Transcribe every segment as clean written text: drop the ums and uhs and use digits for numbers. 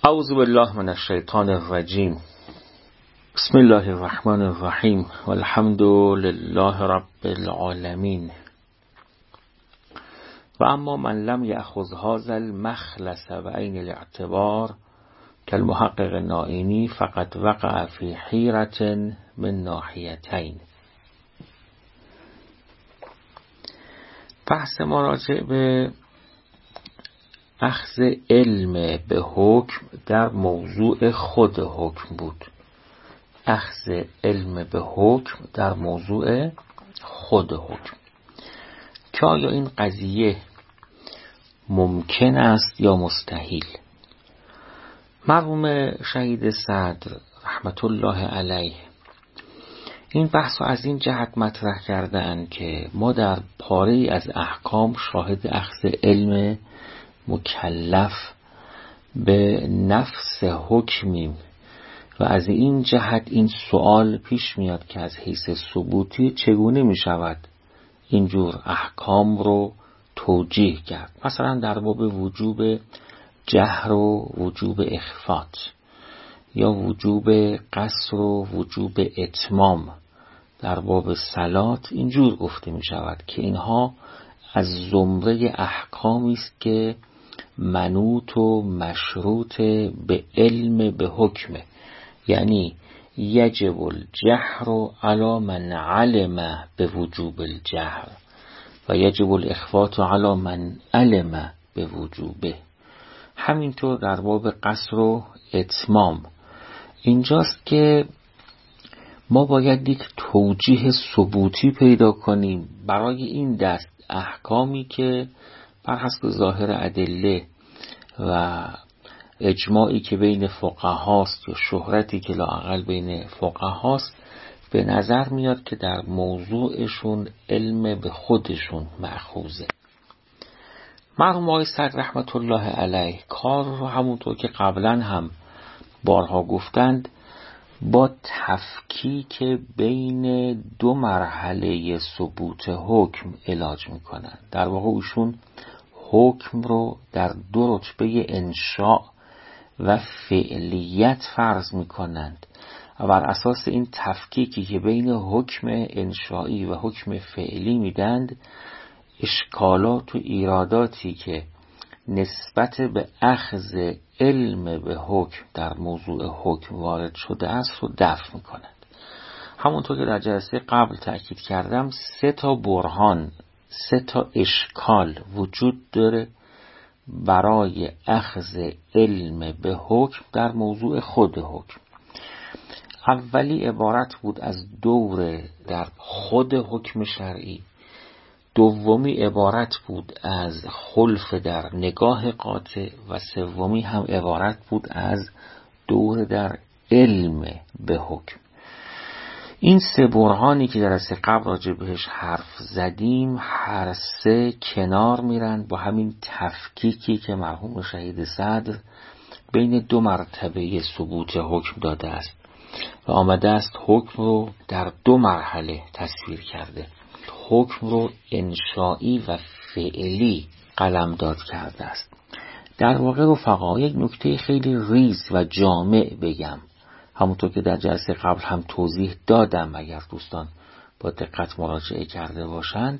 اعوذ بالله من الشیطان الرجیم. بسم الله الرحمن الرحیم والحمد لله رب العالمین. و اما من لم یأخذ هذا المخلص بعین الاعتبار كالمحقق النائینی فقد وقع فی حیرة من ناحیتین. بحث ما راجع به اخذ علم به حکم در موضوع خود حکم بود. اخذ علم به حکم در موضوع خود حکم، که آیا این قضیه ممکن است یا مستحیل؟ مرحوم شهید صدر رحمت الله علیه این بحث رو از این جهت مطرح کردند که ما در پاره از احکام شاهد اخذ علم مکلف به نفس حکمیم و از این جهت این سوال پیش میاد که از حیث ثبوتی چگونه می شود اینجور احکام رو توجیه کرد. مثلا در باب وجوب جهر و وجوب اخفات، یا وجوب قصر و وجوب اتمام در باب صلات اینجور گفته می شود که اینها از زمره احکامی است که منوط و مشروط به علم به حکمه، یعنی یجب الجهر علی من علم به وجوب الجهر و یجب الاخفات علی من علم به وجوبه. همینطور در باب قصر و اتمام اینجاست که ما باید یک توجیه ثبوتی پیدا کنیم برای این دست احکامی که بر حسب ظاهر ادله و اجماعی که بین فقهاست یا شهرتی که لااقل بین فقهاست به نظر میاد که در موضوعشون علم به خودشون مأخوذه. مرحوم آقای صدر رحمت الله علیه کار رو همونطور که قبلا هم بارها گفتند با تفکیک بین دو مرحله ثبوت حکم علاج میکنند. در واقع ایشون حکم رو در دو رتبه انشاء و فعلیت فرض میکنند و بر اساس این تفکیکی که بین حکم انشایی و حکم فعلی میدند، اشکالات و ایراداتی که نسبت به اخذ علم به حکم در موضوع حکم وارد شده است رو دفع میکنند. همونطور که در جلسه قبل تأکید کردم 3 برهان، 3 اشکال وجود داره برای اخذ علم به حکم در موضوع خود حکم. اولی عبارت بود از دور در خود حکم شرعی، دومی عبارت بود از خلف در نگاه قاطع و سومی هم عبارت بود از دور در علم به حکم. این 3 برهانی که در قبل راجع بهش حرف زدیم هر 3 کنار میرن با همین تفکیکی که مرحوم شهید صدر بین 2 مرتبه ثبوت حکم داده است و آمده است حکم رو در 2 مرحله تصویر کرده. حکم رو انشایی و فعلی قلمداد کرده است. در واقع رفقا یک نکته خیلی ریز و جامع بگم، همونطور که در جلسه قبل هم توضیح دادم اگر دوستان با دقت مراجعه کرده باشند.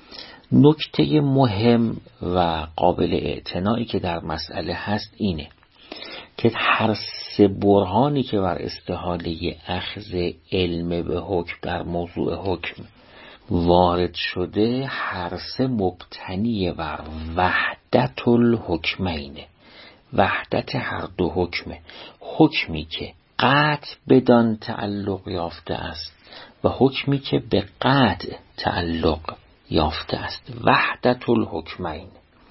نکته مهم و قابل اعتنایی که در مسئله هست اینه که هر 3 برهانی که بر استحاله اخذ علم به حکم در موضوع حکم وارد شده هر 3 مبتنی بر وحدت الحکمینه، وحدت هر 2 حکمه، حکمی که قطع بدان تعلق یافته است و حکمی که به قطع تعلق یافته است، وحدت الحکمین.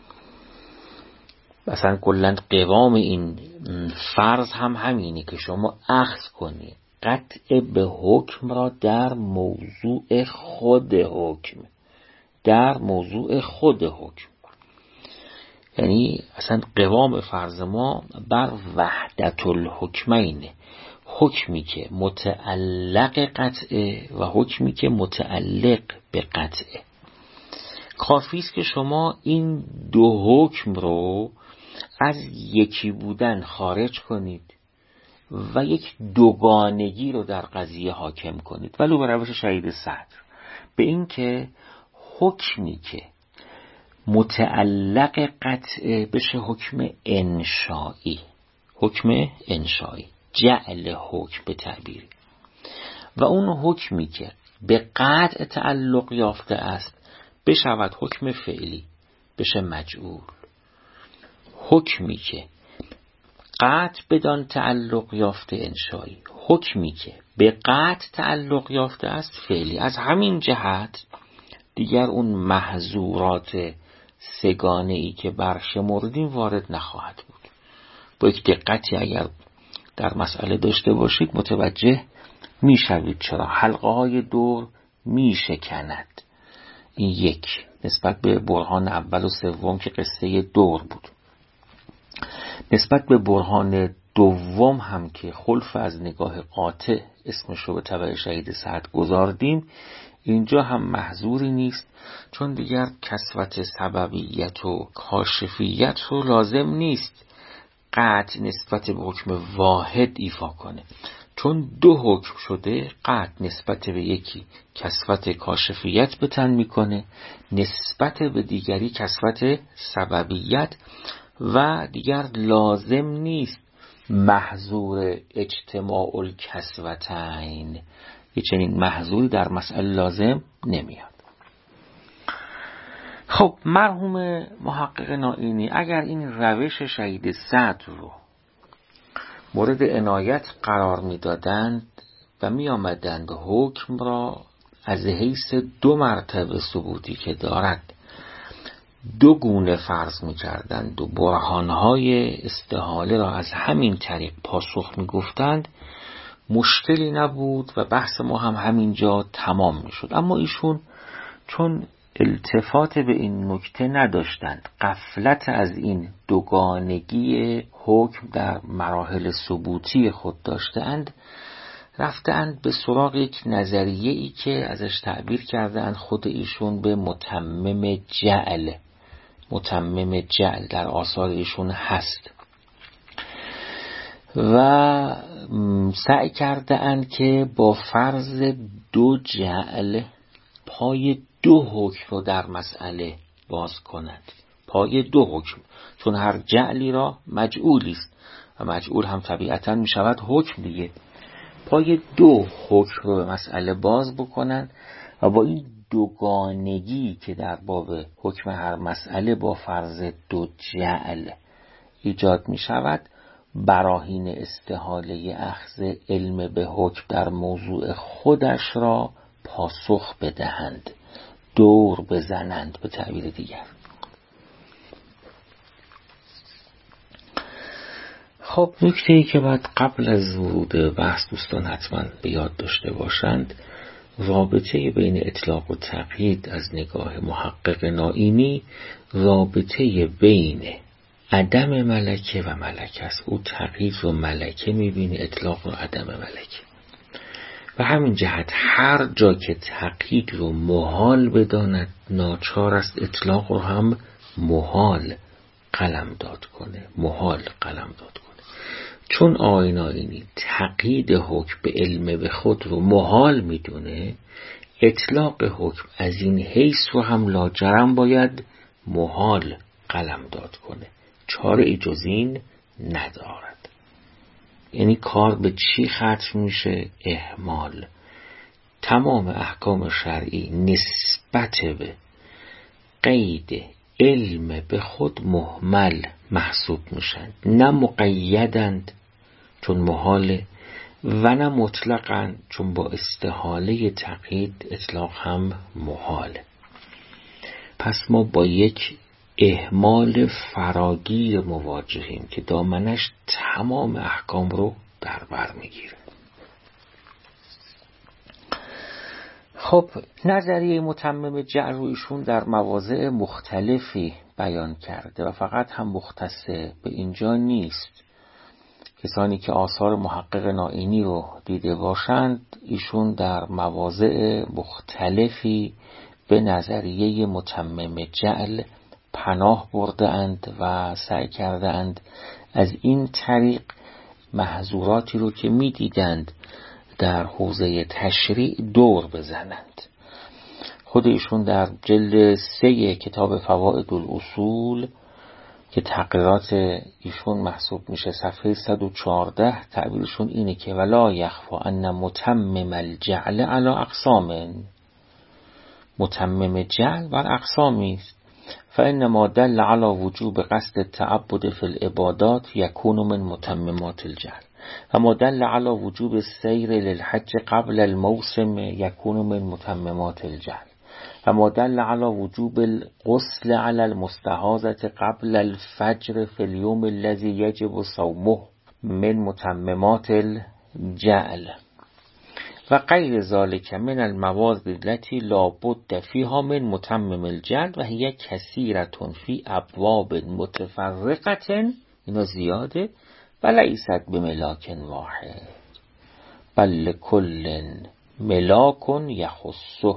مثلا کلاً قوام این فرض هم همینه که شما اخذ کنی قطع به حکم را در موضوع خود حکم، در موضوع خود حکم، یعنی اصلا قوام فرض ما بر وحدت الحکمینه، حکمی که متعلق قطعه و حکمی که متعلق به قطعه. کافی است که شما این 2 حکم رو از یکی بودن خارج کنید و یک دوگانگی رو در قضیه حاکم کنید، ولو به روش شهید صدر، به این که حکمی که متعلق قطعه بشه حکم انشائی، حکم انشائی، جعل حکم به تعبیری، و اون حکمی که به قطع تعلق یافته است بشود حکم فعلی، بشه مجعول. حکمی که قطع بدان تعلق یافته انشایی، حکمی که به قطع تعلق یافته است فعلی. از همین جهت دیگر اون محظورات سگانه ای که برشمردیم وارد نخواهد بود. با یک دقتی اگر در مسئله داشته باشید متوجه میشوید چرا حلقه های دور میشکند. این یک نسبت به برهان اول و سوم که قصه دور بود. نسبت به برهان دوم هم که خلف از نگاه قاطع اسمش رو به تبع شهید سعد گذاردیم، اینجا هم محظوری نیست، چون دیگر کسوت سببیت و کاشفیت رو لازم نیست قطع نسبت به حکم واحد ایفا کنه، چون دو حکم شده قطع نسبت به یکی کسوت کاشفیت به تن میکنه، نسبت به دیگری کسوت سببیت، و دیگر لازم نیست محظور اجتماع الکسوتین، یه چنین محظوری در مسئله لازم نمیاد. خب مرحوم محقق نائینی اگر این روش شهید صدر رو مورد عنایت قرار میدادند و می آمدند حکم را از حیث دو مرتبه ثبوتی که دارد دو گونه فرض می کردند و برهانهای استحاله را از همین طریق پاسخ می گفتند، مشکلی نبود و بحث ما هم همینجا تمام می شد. اما ایشون چون التفات به این نکته نداشتند، غفلت از این دوگانگی حکم در مراحل ثبوتی خود داشتند، رفتند به سراغ یک نظریه ای که ازش تعبیر کردند خود ایشون به متمم جعل. متمم جعل در آثار ایشون هست و سعی کردند که با فرض دو جعل پای دو حکم رو در مسئله باز کنند. پای دو حکم، چون هر جعلی را مجعولی است و مجعول هم طبیعتا می شود حکم دیگه. پای دو حکم رو به مسئله باز بکنند و با این دوگانگی که در باب حکم هر مسئله با فرض دو جعل ایجاد می شود، براهین استحاله اخذ علم به حکم در موضوع خودش را پاسخ بدهند، دور بزنند به تعبیر دیگر. خب نکته‌ای که باید قبل از ورود بحث دوستان حتما به یاد داشته باشند، رابطه بین اطلاق و تقیید از نگاه محقق نائینی رابطه بین عدم ملکه و ملکه است. او تقیید رو ملکه میبینه، اطلاق رو عدم ملکه. و همین جهت هر جا که تقیید رو محال بداند ناچار است اطلاق رو هم محال قلمداد کنه، محال قلمداد کنه. چون آیین نائینی تقیید حکم به علم به خود رو محال میدونه، اطلاق حکم از این حیث رو هم لاجرم باید محال قلمداد کنه، چاره ای جز این ندارد. یعنی کار به چی ختم میشه؟ اهمال. تمام احکام شرعی نسبت به قید علم به خود محمل محسوب میشن، نه مقیدند چون محاله و نه مطلقاً چون با استحاله تقیید اطلاق هم محاله. پس ما با یک اهمال فراگیر مواجهیم که دامنش تمام احکام رو در بر میگیره. خب نظریه متمم جعل رو ایشون در مواضع مختلفی بیان کرده و فقط هم مختص به اینجا نیست. کسانی که آثار محقق نائینی رو دیده باشند، ایشون در مواضع مختلفی به نظریه متمم جعل پناه برده اند و سعی کرده اند از این طریق محظوراتی رو که می دیدند در حوزه تشریع دور بزنند. خود ایشون در جلد 3 کتاب فوائد الاصول که تقریرات ایشون محسوب میشه صفحه 114 تعبیرشون اینه که ولا یخفا ان متمم الجعل علی اقسام، متمم جعل بر اقسامی است. فانما دل علی وجوب قصد التعبد فی العبادات یکون من متممات الجعل و ما دل علی وجوب السیر للحج قبل الموسم یکون من متممات الجعل و ما دل علی وجوب الغسل علی المستحاضة قبل الفجر فی اليوم الذي یجب صومه من متممات الجعل و غیر ذلك من الموارد التي لا بد فيها من متمم الجعل و هي كثيرة في ابواب متفرقة، اینا زیاده، و لیست بملاک واحد بل کل ملاک یخصه.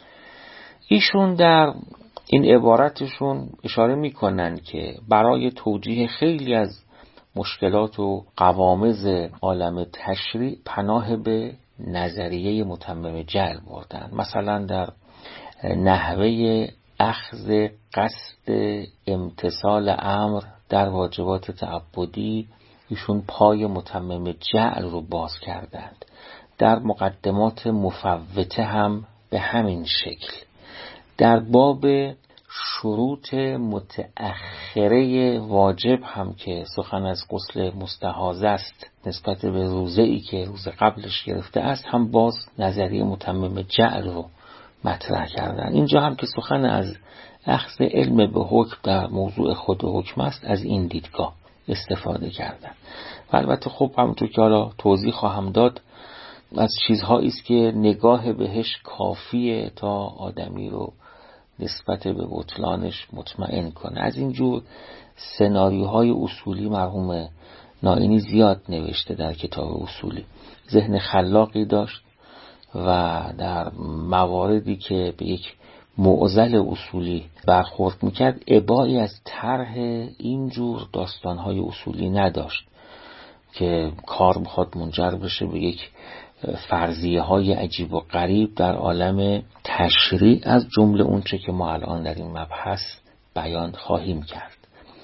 ایشون در این عبارتشون اشاره میکنن که برای توجیه خیلی از مشکلات و قوامض عالم تشریع پناه به نظریه متمم جعل بردن. مثلا در نحوه اخذ قصد امتثال امر در واجبات تعبدی ایشون پای متمم جعل رو باز کردند. در مقدمات مفوته هم به همین شکل. در باب شروط متأخره واجب هم که سخن از غسل مستحاضه است نسبت به روزه‌ای که روز قبلش گرفته است هم باز نظریه متمم جعل رو مطرح کردن. اینجا هم که سخن از اخذ علم به حکم در موضوع خود حکم است از این دیدگاه استفاده کردن. و البته خب همونطور که حالا توضیح خواهم داد از چیزهایی است که نگاه بهش کافیه تا آدمی رو نسبت به بطلانش مطمئن کنه. از اینجور سناریوهای اصولی مرحوم نائینی زیاد نوشته در کتاب اصولی. ذهن خلاقی داشت و در مواردی که به یک معضل اصولی برخورد میکرد ابایی از طرح اینجور داستانهای اصولی نداشت که کار میخواد منجر بشه به یک فرضیه های عجیب و غریب در عالم تشریع از جمله اونچه که ما الان در این مبحث بیان خواهیم کرد.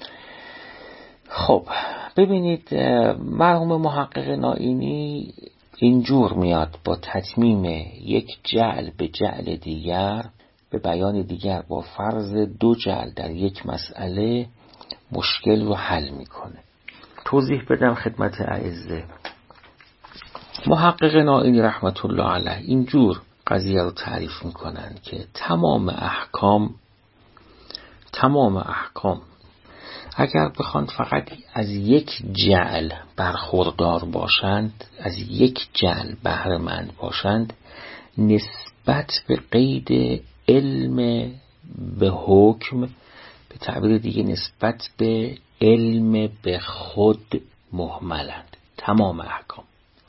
خب ببینید مرحوم محقق نائینی اینجور میاد با تتمیم یک جعل به جعل دیگر به بیان دیگر با فرض 2 جعل در یک مسئله مشکل رو حل میکنه. توضیح بدم خدمت اعزه. محقق نائینی رحمت الله علیه اینجور قضیه رو تعریف میکنن که تمام احکام اگر بخوان فقط از یک جعل برخوردار باشند، از یک جعل بهره مند باشند، نسبت به قید علم به حکم، به تعبیر دیگه نسبت به علم به خود مهملند. تمام احکام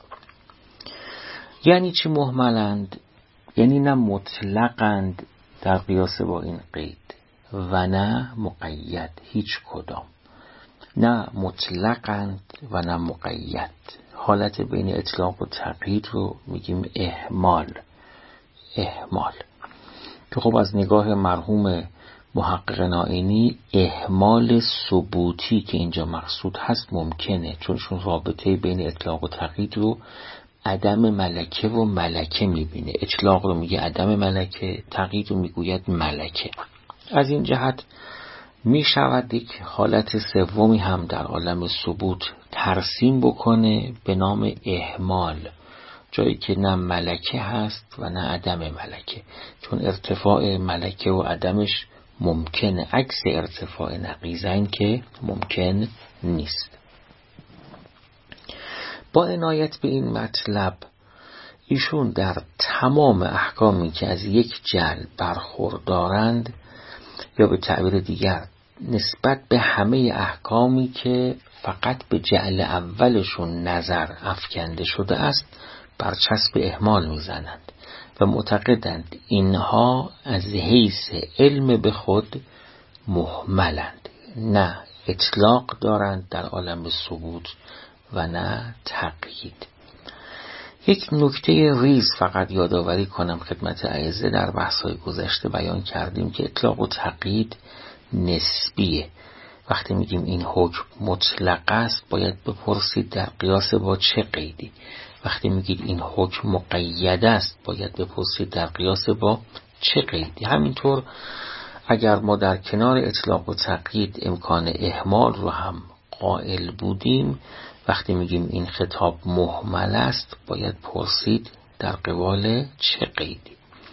یعنی چه مهملند؟ یعنی نه مطلقند در قیاس با این قید و نه مقید، هیچ کدام. نه مطلقند و نه مقید. حالت بین اطلاق و تقیید رو میگیم اهمال. که خب از نگاه مرحوم محقق نائینی اهمال ثبوتی که اینجا مقصود هست ممکنه، چون رابطه بین اطلاق و تقیید رو عدم ملکه و ملکه میبینه. اطلاق رو میگه عدم ملکه، تقیید رو میگوید ملکه. از این جهت میشود یک حالت سومی هم در عالم ثبوت ترسیم بکنه به نام اهمال، جایی که نه ملکه هست و نه عدم ملکه، چون ارتفاع ملکه و عدمش ممکنه، عکس ارتفاع نقیضین که ممکن نیست. با عنایت به این مطلب ایشون در تمام احکامی که از یک جعل برخوردارند، یا به تعبیر دیگر نسبت به همه احکامی که فقط به جعل اولشون نظر افکنده شده است، برچسب اهمال میزنند و معتقدند اینها از حیث علم به خود محملند، نه اطلاق دارند در عالم ثبوت و نه تقیید. یک نکته ریز فقط یادآوری کنم خدمت اعزه، در بحث‌های گذشته بیان کردیم که اطلاق و تقیید نسبیه. وقتی میگیم این حکم مطلق است باید بپرسید در قیاس با چه قیدی. وقتی میگید این حکم مقید است باید بپرسید در قیاس با چه قیدی. همینطور اگر ما در کنار اطلاق و تقیید امکان اهمال رو هم قائل بودیم، وقتی میگیم این خطاب محمل است باید پرسید در قبال چه قیدی.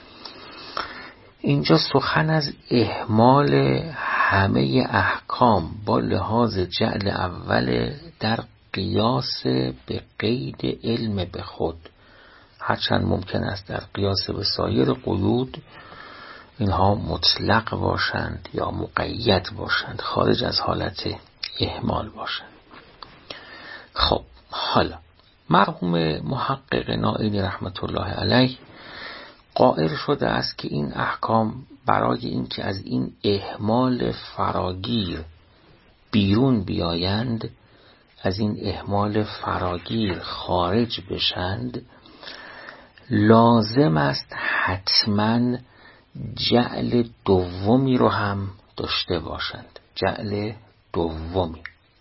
اینجا سخن از اهمال همه احکام با لحاظ جعل اول در قیاس به قید علم به خود، هرچند ممکن است در قیاس به سایر قیود اینها مطلق باشند یا مقید باشند، خارج از حالت اهمال باشند. خب حالا مرحوم محقق نائینی رحمت الله علیه قائل شده است که این احکام برای اینکه از این اهمال فراگیر بیرون بیایند، از این اهمال فراگیر خارج بشند، لازم است حتما جعل دومی رو هم داشته باشند. جعل دومی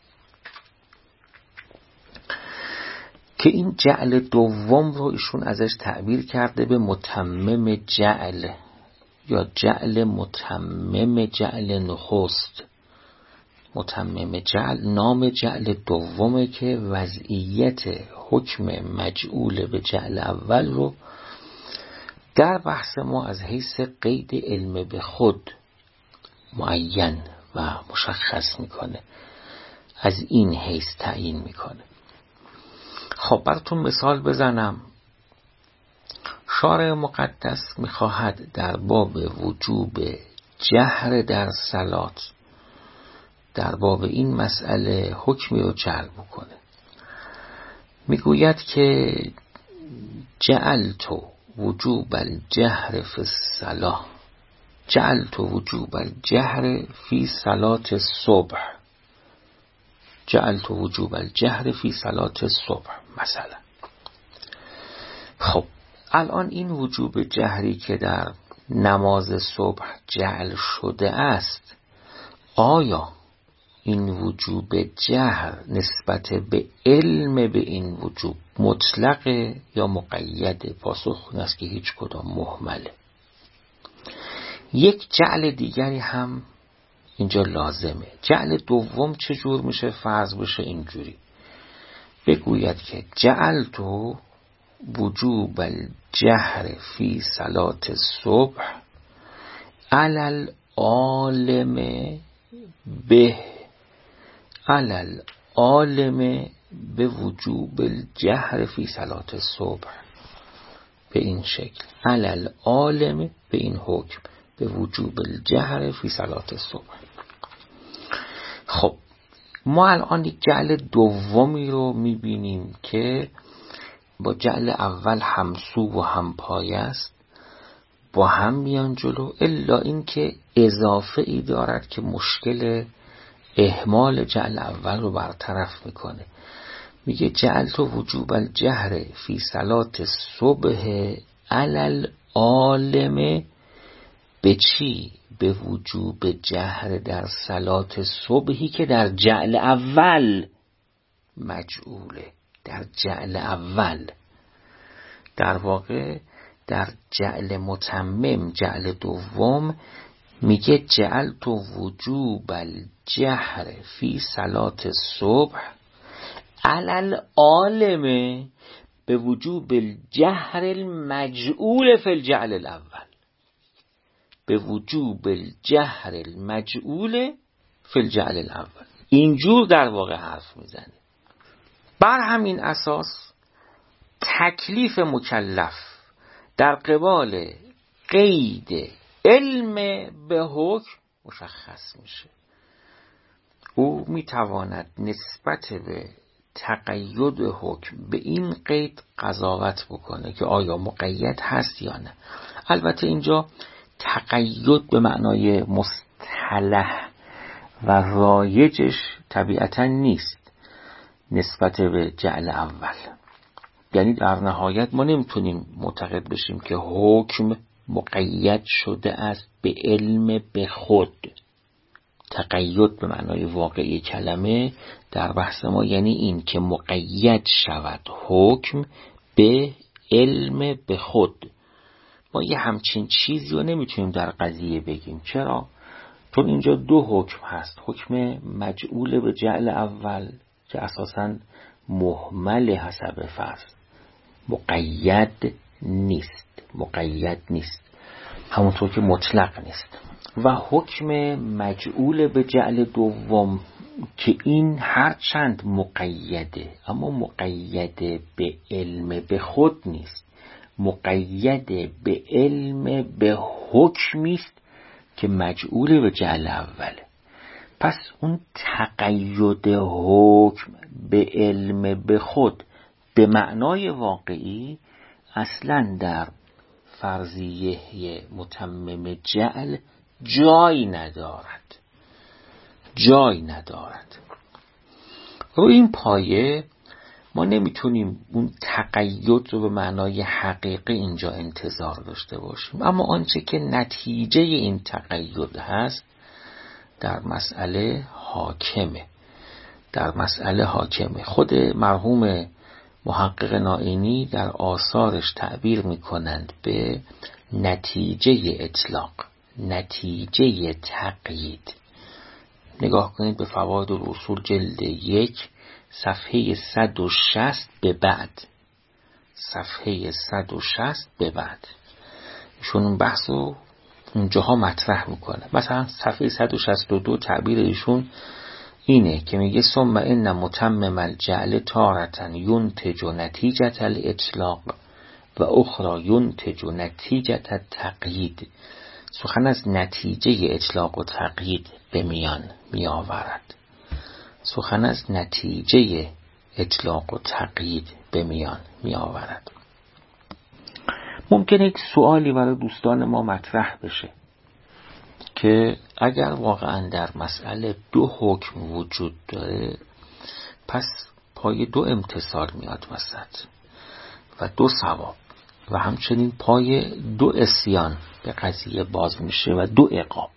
که این جعل دوم رو ایشون ازش تعبیر کرده به متمم جعل یا جعل متمم جعل نخست. متمم جعل نام جعل دومه که وضعیت حکم مجعول به جعل اول رو در بحث ما از حیث قید علم به خود معین و مشخص میکنه، از این حیث تعیین میکنه. خب براتون مثال بزنم. شارع مقدس میخواهد در باب وجوب جهر در صلات، در باب این مسئله حکمی رو جعل بکنه. میگوید که جعلت وجوب الجهر فی الصلاة، جعلت وجوب الجهر فی صلاة الصبح، جعلت وجوب الجهر فی صلاة الصبح مثلا. خب الان این وجوب جهری که در نماز صبح جعل شده است، آیا این وجوب جهر نسبت به علم به این وجوب مطلق یا مقید؟ پاسخ این است که هیچ کدام محمله. یک جعل دیگری هم اینجا لازمه. جعل دوم چجور میشه؟ فرض بشه اینجوری بگوید که جعلت وجوب الجهر فی صلاة الصبح علی العالم به، علی العالم به وجوب الجهر فی صلاة الصبح. به این شکل علی العالم به این حکم به وجوب الجهر فی صلاة الصبح. خب ما الان یک جعل دومی رو میبینیم که با جعل اول همسو و همپایه است، با هم میان جلو، الا این که اضافه ای دارد که مشکل اهمال جعل اول رو برطرف میکنه. میگه جعلت وجوب الجهر فی صلاة الصبح علی العالم به چی؟ به وجوب جهر در صلاة صبحی که در جعل اول مجعوله. در جعل اول در واقع در جعل متمم جعل دوم میگه جعلت وجوب الجهر فی صلاة الصبح علی العالم به وجوب الجهر المجعول فی الجعل الاول، به وجوب الجهر المجعول فی الجعل الاول. اینجور در واقع حرف میزنه. بر همین اساس تکلیف مکلف در قبال قید علم به حکم مشخص میشه. او میتواند نسبت به تقید حکم به این قید قضاوت بکنه که آیا مقید هست یا نه. البته اینجا تقید به معنای مصطلح و رایجش طبیعتا نیست نسبت به جعل اول. یعنی در نهایت ما نمیتونیم معتقد بشیم که حکم مقید شده است به علم به خود. تقید به معنای واقعی کلمه در بحث ما یعنی این که مقید شود حکم به علم به خود. ما یه همچین چیزی رو نمیتونیم در قضیه بگیم. چرا؟ چون اینجا دو حکم هست. حکم مجعول به جعل اول که اساساً مهمل حسب فرض، مقید نیست همونطور که مطلق نیست، و حکم مجعول به جعل دوم که این هرچند مقیده اما مقید به علم به خود نیست، مقید به علم به حکمی است که مجعول به جعل اوله. پس اون تقید حکم به علم به خود به معنای واقعی اصلا در فرضیه متمم جعل جای ندارد. روی این پایه ما نمیتونیم اون تقید رو به معنای حقیقی اینجا انتظار داشته باشیم، اما آنچه که نتیجه این تقید هست در مسئله حاکمه. خود مرحوم محقق نائینی در آثارش تعبیر میکنند به نتیجه اطلاق، نتیجه تقیید. نگاه کنید به فواید الاصول جلد 1 صفحه 160 به بعد، صفحه 160 به بعد ایشون اون بحث رو اونجاها مطرح میکنه. مثلا صفحه 162 تعبیر ایشون اینه که میگه ثم ان متمم الجعل تارة ینتج نتیجة الاطلاق و اخرى ینتج نتیجة التقیید. سخن از نتیجه اطلاق و تقیید به میان می آورد. ممکنه یک سوالی برای دوستان ما مطرح بشه که اگر واقعا در مسئله دو حکم وجود داره، پس پای دو امتثال میاد وسط و دو ثواب، و همچنین پای دو عصیان به قضیه باز میشه و دو عقاب.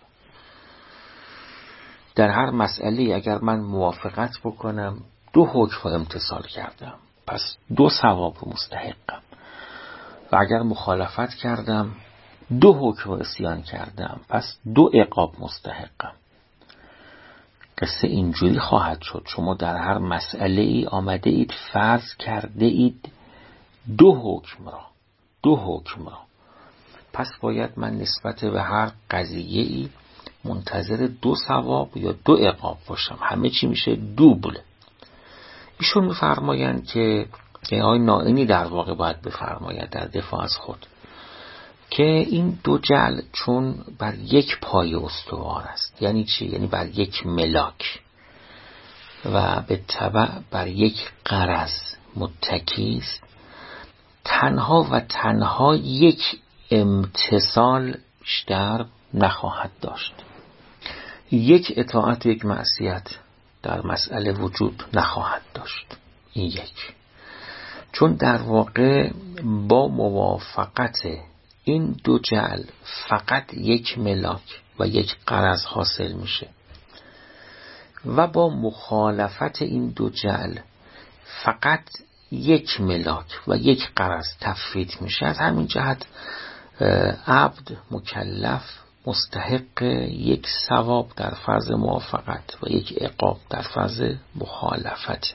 در هر مسئله اگر من موافقت بکنم دو حکم رو امتثال کردم، پس دو ثواب رو مستحقم، و اگر مخالفت کردم دو حکم رو عصیان کردم، پس دو عقاب مستحقم. قصه اینجوری خواهد شد. شما در هر مسئله ای آمده اید فرض کرده اید دو حکم را، پس باید من نسبت به هر قضیه ای منتظر دو ثواب یا دو عقاب باشم. همه چی میشه دوبل. ایشون میفرمایند که آقای نائینی در واقع باید بفرماید در دفاع از خود که این دو جعل چون بر یک پایه استوار است. یعنی چی؟ یعنی بر یک ملاک و به تبع بر یک غرض متکی است، تنها یک امتثال بیشتر نخواهد داشت. یک اطاعت یک معصیت در مسئله وجود نخواهد داشت. این یک، چون در واقع با موافقت این دو جعل فقط یک ملاک و یک غرض حاصل میشه، و با مخالفت این دو جعل فقط یک ملاک و یک غرض تفویت میشه. از همین جهت عبد مکلف مستحق یک ثواب در فرض موافقت و یک عقاب در فرض مخالفت.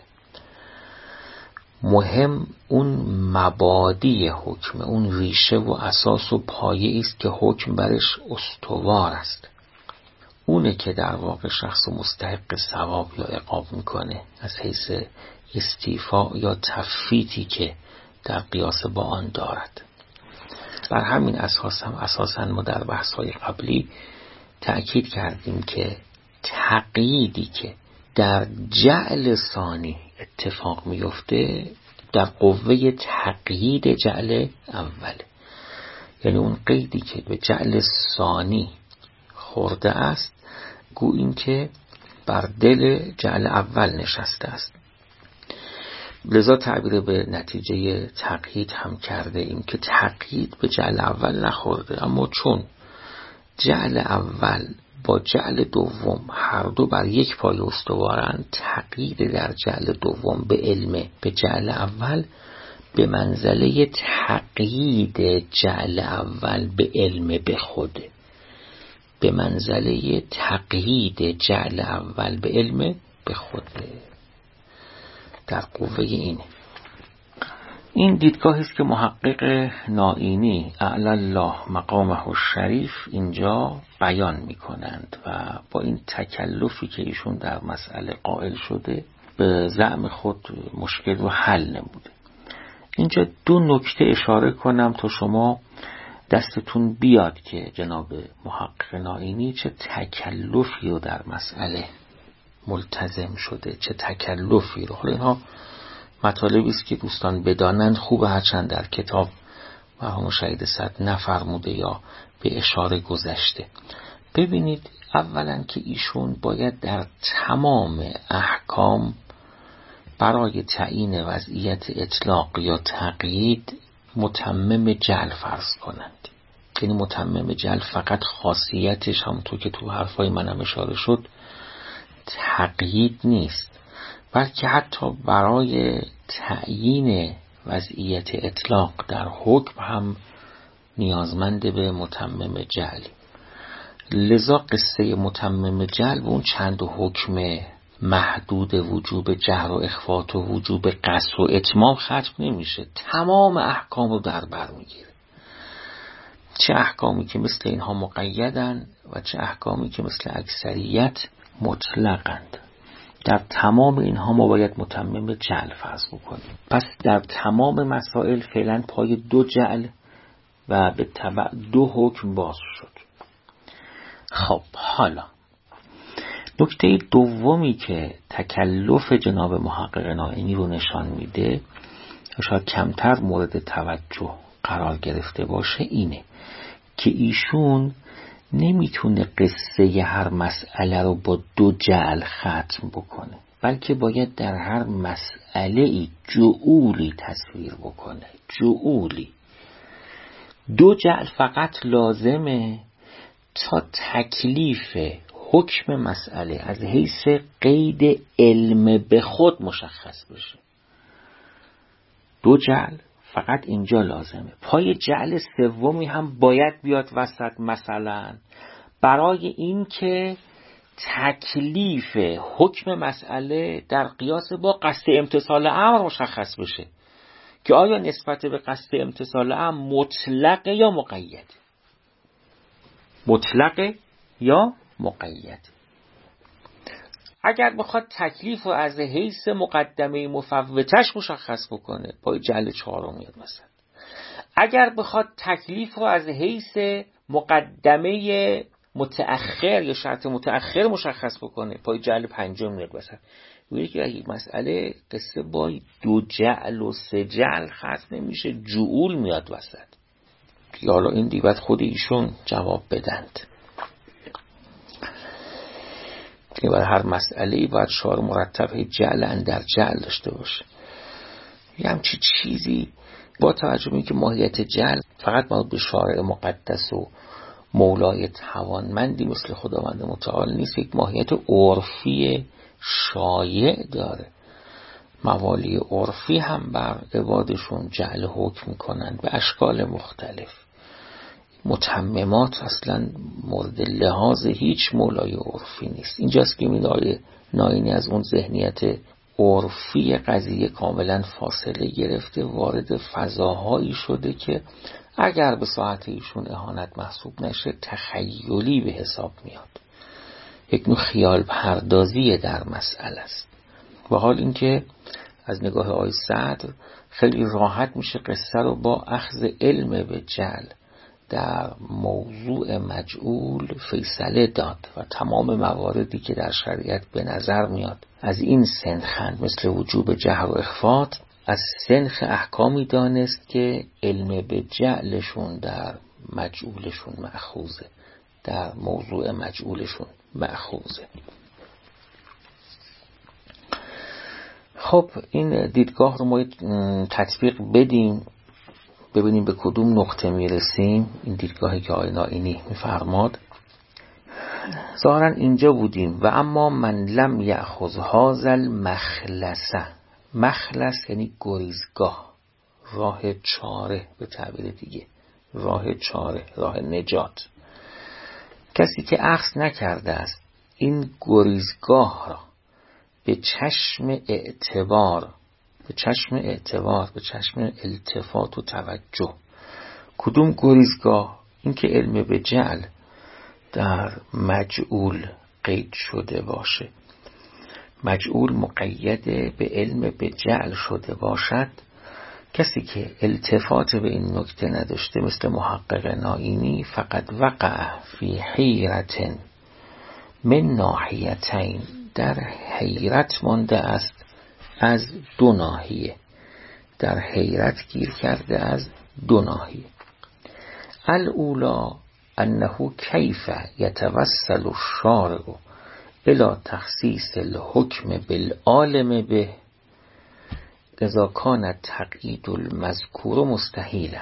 مهم اون مبادی حکم، اون ریشه و اساس و پایه است که حکم برش استوار است. اونه که در واقع شخص مستحق ثواب یا عقاب میکنه از حیث استیفا یا تفویتی که در قیاس با آن دارد. بر همین اساس هم اساساً ما در بحث‌های قبلی تأکید کردیم که تقییدی که در جعل ثانی اتفاق میفته در قوه تقیید جعل اول، یعنی اون قیدی که به جعل ثانی خورده است گوییم که بر دل جعل اول نشسته است. لذا تعبیر به نتیجه تقیید هم کرده ایم که تقیید به جعل اول نخورده، اما چون جعل اول با جعل دوم هر دو بر یک پای استوارند، تقیید در جعل دوم به علم به جعل اول به منزله تقیید جعل اول به علم به خوده، به منزله تقیید جعل اول به علم به خوده. در قوه این دیدگاهی است که محقق نائینی اعلی الله مقامه الشریف اینجا بیان می‌کنند و با این تکلفی که ایشون در مسئله قائل شده به زعم خود مشکل رو حل نموده. اینجا دو نکته اشاره کنم تا شما دستتون بیاد که جناب محقق نائینی چه تکلفی رو در مسئله ملتزم شده، چه تکلفی رو. اینها مطالبی است که دوستان بدانند خوب، هرچند در کتاب مرحوم شهید صدر نفرموده یا به اشاره گذشته. ببینید اولا که ایشون باید در تمام احکام برای تعیین وضعیت اطلاق یا تقیید متمم جعل فرض کنند. یعنی متمم جعل فقط خاصیتش همونطور که تو حرفای منم اشاره شد تقیید نیست، بلکه حتی برای تعیین وضعیت اطلاق در حکم هم نیازمند به متمم جعل. لذا قصه متمم جعل و اون چند حکم محدود وجوب جهر و اخفات و وجوب قصر و اتمام ختم نمیشه، تمام احکام رو در بر میگیره. چه احکامی که مثل اینها مقیدن و چه احکامی که مثل اکثریت مطلقند. در تمام اینها ما باید متمم جعل فرض بکنیم. پس در تمام مسائل فعلا پای دو جعل و به تبع دو حکم باز شد. خب حالا نکته دومی که تکلف جناب محقق نائینی رو نشان میده، شاید کمتر مورد توجه قرار گرفته باشه، اینه که ایشون نمیتونه قصه هر مسئله رو با دو جعل ختم بکنه، بلکه باید در هر مسئله جعولی تصویر بکنه. جعولی دو جعل فقط لازمه تا تکلیف حکم مسئله از حیث قید علم به خود مشخص بشه. دو جعل فقط اینجا لازمه. پای جعل سومی هم باید بیاد وسط، مثلا برای این که تکلیف حکم مسئله در قیاس با قصد امتثال امر مشخص بشه که آیا نسبت به قصد امتثال امر مطلق یا مقید، مطلق یا مقید. اگر بخواد تکلیف رو از حیث مقدمه مفوتش مشخص بکنه، پای جعل چهارم میاد مثلا. اگر بخواد تکلیف رو از حیث مقدمه متأخر یا شرط متأخر مشخص بکنه، پای جعل پنجم میاد مثلا. میگه که این مسئله قصه با دو جعل و سه جعل ختم نمیشه، جعول میاد وسط. حالا این دیوت خود ایشون جواب بدند که بر هر مسئله‌ای باید شعار مرتب جعل اندر جعل داشته باشه. یه همچی چیزی با توجه به اینکه ماهیت جعل فقط مربوط به شارع مقدس و مولای توانمندی مثل خداوند متعال نیست، یک ماهیت عرفی شایع داره. موالی عرفی هم بر عبادشون جعل حکم میکنند به اشکال مختلف. متممات اصلا مورد لحاظ هیچ مولای عرفی نیست. اینجاست که آقای نائینی از اون ذهنیت عرفی قضیه کاملا فاصله گرفته، وارد فضاهایی شده که اگر به ساعت ایشون اهانت محسوب نشه تخیلی به حساب میاد، یک نوع خیال پردازی در مسئله است. و حال اینکه از نگاه آقای صدر خیلی راحت میشه قصه رو با اخذ علم به جعل در موضوع مجعول فیصله داد و تمام مواردی که در شریعت به نظر میاد از این سنخند مثل وجوب جهر و اخفات، از سنخ احکامی دانست که علم به جعلشون در مجعولشون مأخوذه، در موضوع مجعولشون مأخوذه. خب این دیدگاه رو ما تطبیق بدیم، ببینیم به کدوم نقطه میرسیم. این دیدگاهی که آقای نائینی میفرماد ظاهرا اینجا بودیم. و اما من لم یأخذ هذا المخلصه، مخلص یعنی گریزگاه، راه چاره، به تعبیر دیگه راه چاره، راه نجات. کسی که اخذ نکرده است این گریزگاه را به چشم اعتبار، به چشم التفات و توجه. کدوم گریزگاه؟ این که علم به جعل در مجعول قید شده باشه، مجعول مقید به علم به جعل شده باشد. کسی که التفات به این نکته نداشته مثل محقق نائینی فقط وقع فی حیرت من ناحیتین، در حیرت مانده است از دو ناحیه، در حیرت گیر کرده از دو ناحیه. الاولی انه کیف یتوسل الشارع الی تخصیص الحکم بالعالم به اذا کان تقیید المذکور مستحیلا.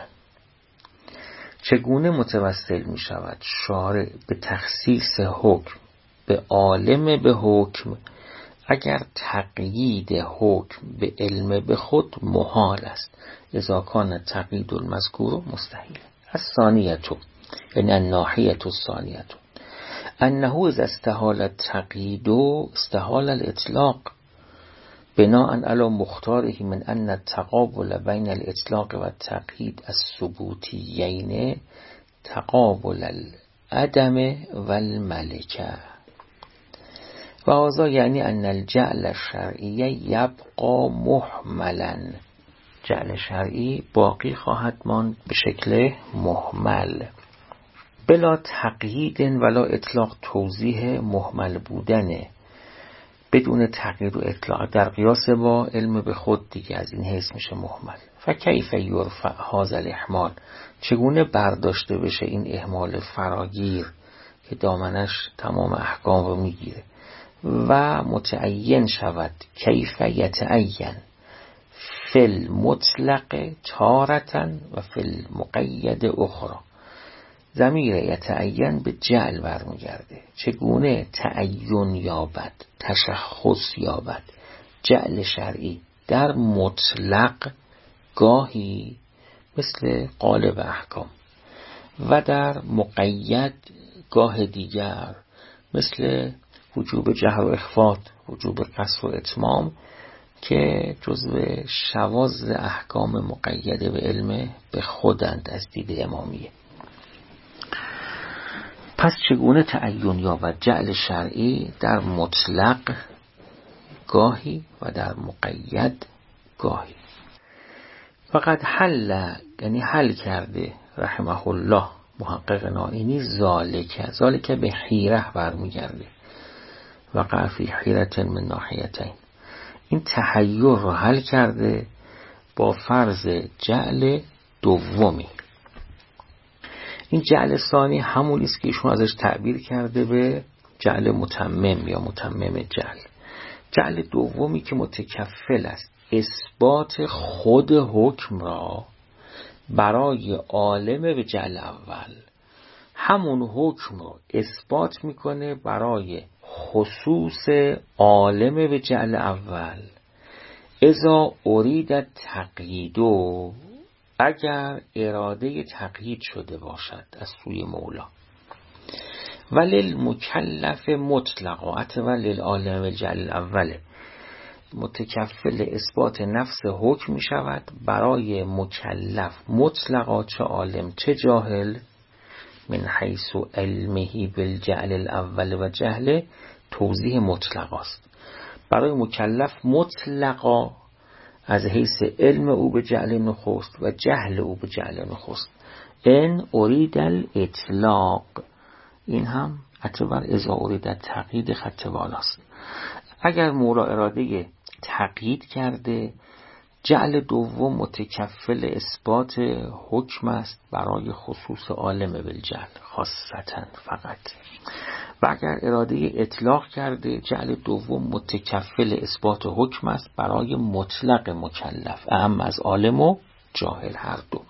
چگونه متوسل می شود شارع به تخصیص حکم به عالم به حکم اگر تقیید حکم به علم به خود محال است؟ اذا کان تقیید المذکور مستحیلا. الثانیه یعنی الناحیه الثانیه انه اذا استحال التقیید استحال الاطلاق بناء علی مختاره من ان التقابل بین الاطلاق و التقیید الثبوتیین تقابل العدم و الملکه. و هذا یعنی ان الجعل الشرعی یبقى محملا، جعل شرعی باقی خواهد ماند به شکل محمل. بلا تقیید ولا اطلاق توضیح محمل بودنه، بدون تقیید و اطلاق در قیاس با علم به خود دیگه از این حیث میشه محمل. فکیف یرفع هذا الاحمال، چگونه برداشته بشه این احمال فراگیر که دامنش تمام احکام رو میگیره و متعین شود. کیف یتعین فی المطلق تارة و فی المقید اخرى. ضمیر یتعین به جعل برمیگرده. چگونه تعین یابد، تشخص یابد جعل شرعی در مطلق گاهی مثل قالب احکام و در مقید گاه دیگر مثل وجوب جهر و اخفات، وجوب قصر و اتمام که جزو شواذ احکام مقیده به علم به خودند از دید امامیه. پس چگونه تعین یابد جعل شرعی در مطلق گاهی و در مقید گاهی؟ فقط حل، یعنی حل کرده رحمه الله محقق نائینی ذالک به حیره برمیگرده. وقع فی حیرت من ناحیتین، این تحیر رو حل کرده با فرض جعل دومی. این جعل ثانی همون است که ایشون ازش تعبیر کرده به جعل متمم یا متمم جعل. جعل دومی که متکفل است اثبات خود حکم را برای عالم به جعل اول، همون حکم رو اثبات میکنه برای خصوص عالم به جعل اول. اذا ارید تقییدو، اگر اراده تقیید شده باشد از سوی مولا. ولی مکلف مطلقات ولی العالم جعل اول، متکفل اثبات نفس حکم می شود برای مکلف مطلقا، چه عالم چه جاهل، من حیث علمه بالجعل الاول و جهل، توضیح مطلق است برای مکلف مطلقا از حیث علم او به جعل نخست و جهل او به جعل نخست. ان ارید الاطلاق، این هم اعتبار اذا ارید تقیید خط بالاست. اگر مولا اراده تقیید کرده جعل دوم متکفل اثبات حکم است برای خصوص عالم بالجعل خاصتا فقط، و اگر اراده اطلاق کرده جعل دوم متکفل اثبات حکم است برای مطلق مکلف اعم از عالم و جاهل هر دو.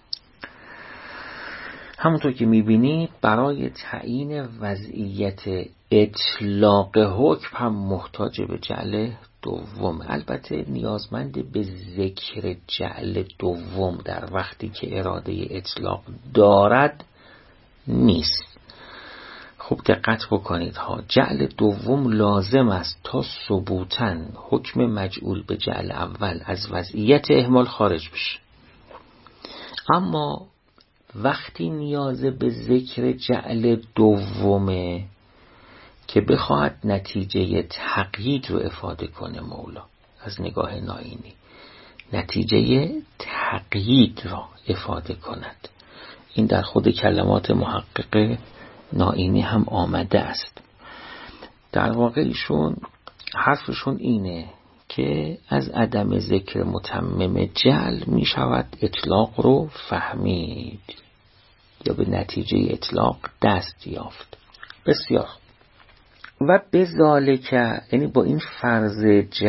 همونطور که میبینید برای تعیین وضعیت اطلاق حکم هم محتاج به جعل دوم، البته نیازمند به ذکر جعل دوم در وقتی که اراده اطلاق دارد نیست. خوب دقت بکنید ها، جعل دوم لازم است تا ثبوتاً حکم مجعول به جعل اول از وضعیت اهمال خارج بشه. اما وقتی نیاز به ذکر جعل دومه که بخواهد نتیجه تقیید رو افاده کنه مولا از نگاه نائینی، نتیجه تقیید را افاده کند، این در خود کلمات محقق نائینی هم آمده است. در واقع ایشون حرفشون اینه که از عدم ذکر متمم جعل می شود اطلاق رو فهمید یا به نتیجه اطلاق دست یافت. بسیار. و بذالک، یعنی با این فرض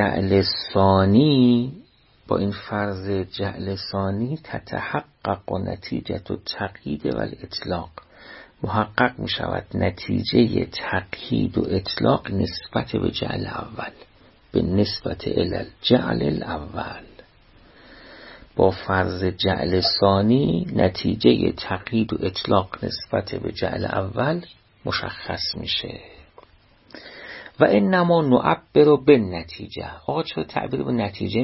جعل ثانی تتحقق و نتیجه و تقیید و الاطلاق، محقق می شود نتیجه تقیید و اطلاق نسبت به جعل اول به نسبت جعل الاول. با فرض جعل ثانی نتیجه تقیید و اطلاق نسبت به جعل اول مشخص میشه. و انما نعبر بالنتیجه. آقا چرا تعبیر به نتیجه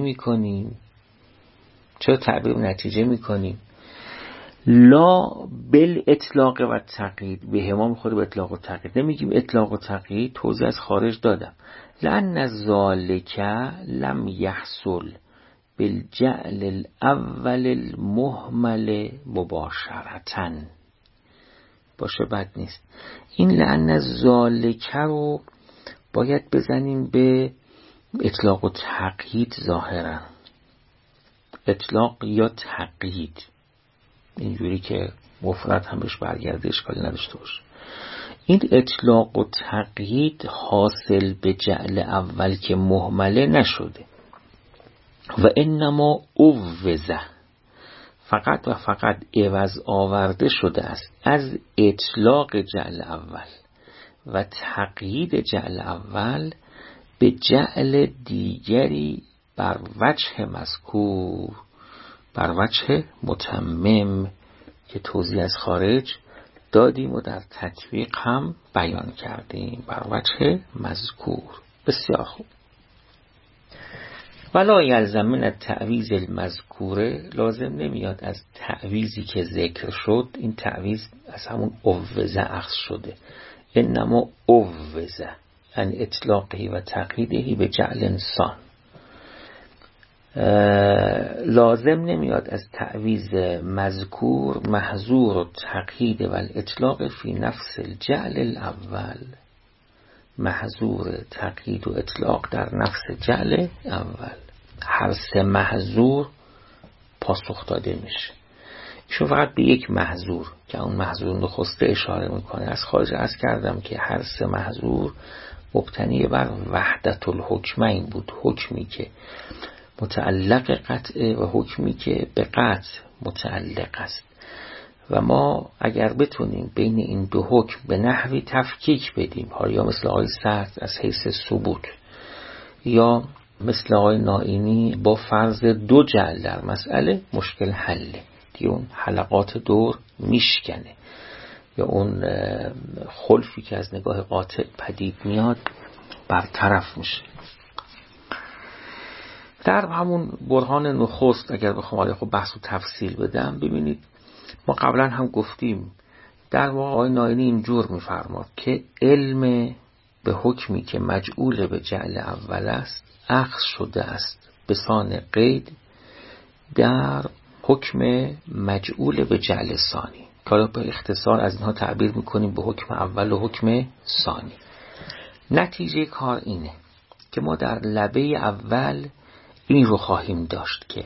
میکنیم؟ لا بالاطلاق و تقیید، به ما میخوره به اطلاق و تقیید، نمیگیم اطلاق و تقیید، توضیح از خارج دادم. لأن ذالک لم یحصل بالجعل الاول المهمل مباشرتاً. باشه بد نیست. این لأن ذالک رو باید بزنیم به اطلاق و تقیید ظاهرا، اطلاق یا تقیید، اینجوری که مفرد هم بهش برگرده اشکالی نداشته باشه. این اطلاق و تقیید حاصل به جعل اول که مهمله نشده و انما اوزه، فقط و فقط عوض آورده شده است از اطلاق جعل اول و تقیید جعل اول به جعل دیگری بر وجه مذکور، بر وجه متمم که توضیح از خارج دادیم و در تطبیق هم بیان کردیم، بر وجه مذکور. بسیار خوب. ولا یلزم من التعویض المذکوره، لازم نمیاد از تعویضی که ذکر شد، این تعویض از همون اوزه اخذ شده، انما اوزه ان اطلاقه و تقییده به جعل انسان. لازم نمیاد از تعویض مذکور محظور و تقیید و الاطلاق فی نفس الجعل الاول، محظور تقیید و اطلاق در نفس جعل اول. هر سه محظور پاسخ داده میشه. ایشون فقط به یک محظور که اون محظور نخسته اشاره میکنه. از خارج عرض کردم که هر سه محظور مبتنی بر وحدت الحکمین بود، حکمی که متعلق قطعه و حکمی که به قطع متعلق است. و ما اگر بتونیم بین این دو حکم به نحوی تفکیک بدیم، یا مثل آقای سعد از حیث ثبوت، یا مثل آقای نائینی با فرض دو جعل در مسئله، مشکل حله دیگه، اون حلقات دور میشکنه یا اون خلفی که از نگاه قاطع پدید میاد برطرف میشه. در همون برهان نخست اگر بخوام خب بحث و تفصیل بدم، ببینید ما قبلا هم گفتیم در واقع آقای نائینی اینجور میفرماد که علم به حکمی که مجعول به جعل اول است اخذ شده است به سان قید در حکم مجعول به جعل ثانی، که به اختصار از اینها تعبیر میکنیم به حکم اول و حکم ثانی. نتیجه کار اینه که ما در لبه اول این رو خواهیم داشت که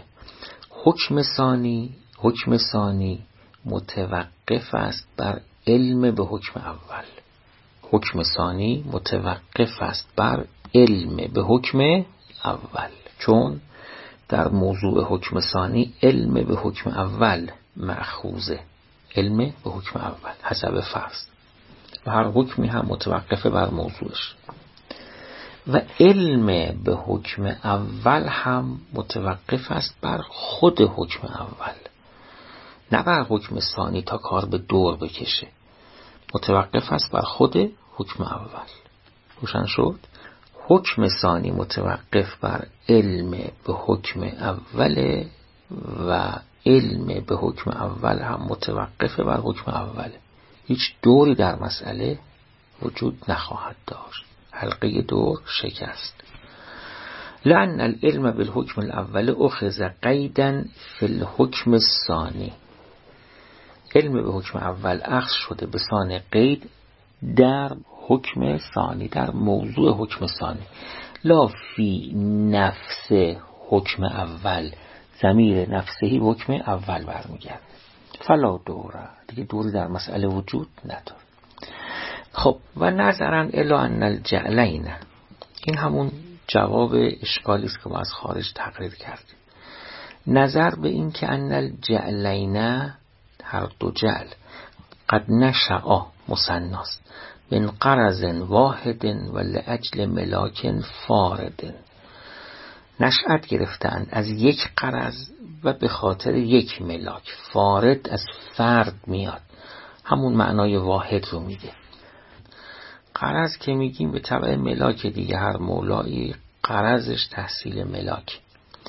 حکم ثانی متوقف است بر علم به حکم اول. حکم ثانی متوقف است بر علم به حکم اول، چون در موضوع حکم ثانی علم به حکم اول مأخوذه. علم به حکم اول حسب فرض و هر حکمی هم متوقف بر موضوعش، و علم به حکم اول هم متوقف است بر خود حکم اول، نه بر حکم ثانی تا کار به دور بکشه. متوقف است بر خود حکم اول. روشن شد؟ حکم ثانی متوقف بر علم به حکم اول و علم به حکم اول هم متوقف بر حکم اول. هیچ دوری در مسئله وجود نخواهد داشت. حلقه دور شکست. لأن العلم بالحکم الاول اخذ قیدا فی الحکم الثانی. علم به حکم اول اخذ شده به سان قید در حکم ثانی، در موضوع حکم ثانی. لا فی نفس حکم اول. ضمیر نفسهی به حکم اول برمیگرده. فلا دوره، دیگه دوری در مسئله وجود نداره. خب و نظرا الی ان الجعلین، این همون جواب اشکالی است که ما از خارج تقریر کردیم. نظر به این که ان الجعلین، هر دو جعل، قد نشأ مثناست من قرض واحد و لأجل ملاک فارد. نشأت گرفتند از یک قرض و به خاطر یک ملاک. فارد از فرد میاد، همون معنای واحد رو میده. قرض که میگیم به تبع ملاک دیگه، هر مولایی قرضش تحصیل ملاک.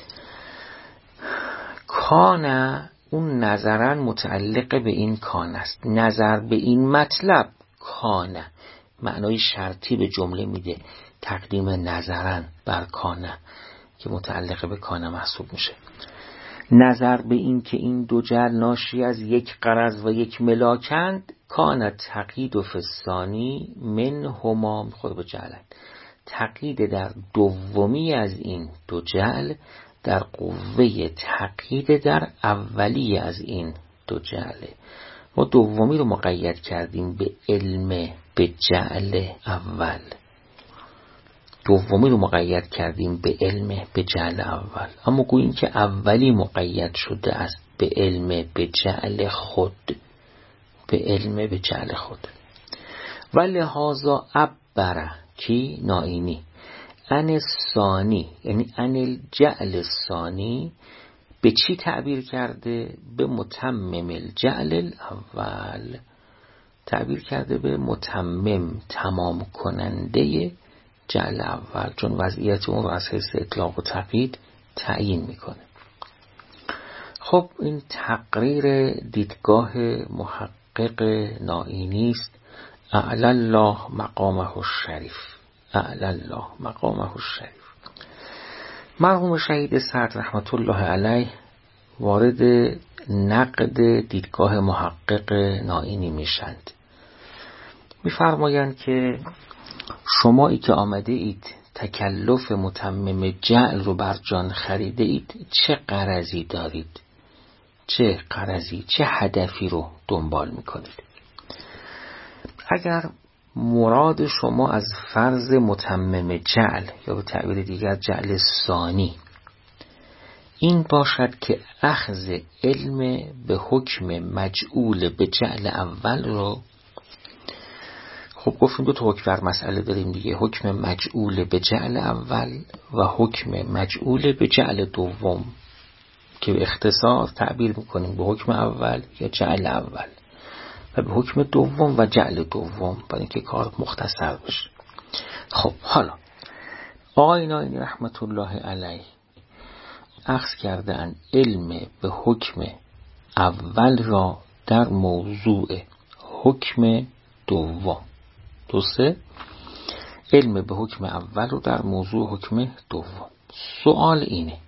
کان، اون نظرا متعلق به این کان است. نظر به این مطلب کان معنای شرطی به جمله میده، تقدیم نظرا بر کان که متعلق به کان محسوب میشه. نظر به این که این دو جعل ناشی از یک قرض و یک ملاکند، کان تقیید و فسانی من هما خود به جعلند. تقیید در دومی از این دو جعل در قوه تقیید در اولی از این دو جعله. ما دومی رو مقید کردیم به علم به جعل اول. دومی رو مقید کردیم به علم به جعل اول، اما گوییم که اولی مقید شده است به علم به جعل خود. به علم به جعل خود. و لحاظا عبره کی نائینی ان ثانی، یعنی ان الجعل ثانی، به چی تعبیر کرده؟ به متمم الجعل الاول. تعبیر کرده به متمم، تمام کننده جعل اول، چون وضعیت اون رو از حیث اطلاق و تقیید تعیین میکنه. خب این تقریر دیدگاه محقق نائینی است. اعلی الله مقامه الشریف. اعلی الله مقامه الشریف. مرحوم شهید صدر رحمت الله علیه وارد نقد دیدگاه محقق نائینی میشند. میفرمایند که شمایی که آمده اید تکلف متمم جعل رو بر جان خریده اید، چه غرضی دارید؟ چه غرضی، چه هدفی رو دنبال میکنید؟ اگر مراد شما از فرض متمم جعل یا به تعبیر دیگر جعل ثانی این باشد که اخذ علم به حکم مجعول به جعل اول رو، خب گفتیم دو تا حکم در مسئله داریم دیگه، حکم مجعول به جعل اول و حکم مجعول به جعل دوم که به اختصار تعبیر میکنیم به حکم اول یا جعل اول و به حکم دوم و جعل دوم، برای اینکه کار مختصر بشه. خب حالا آقای نائینی رحمت الله علیه اخذ کردن علم به حکم اول را در موضوع حکم دوم. درسته؟ علم به حکم اول رو در موضوع حکم دوم. سوال اینه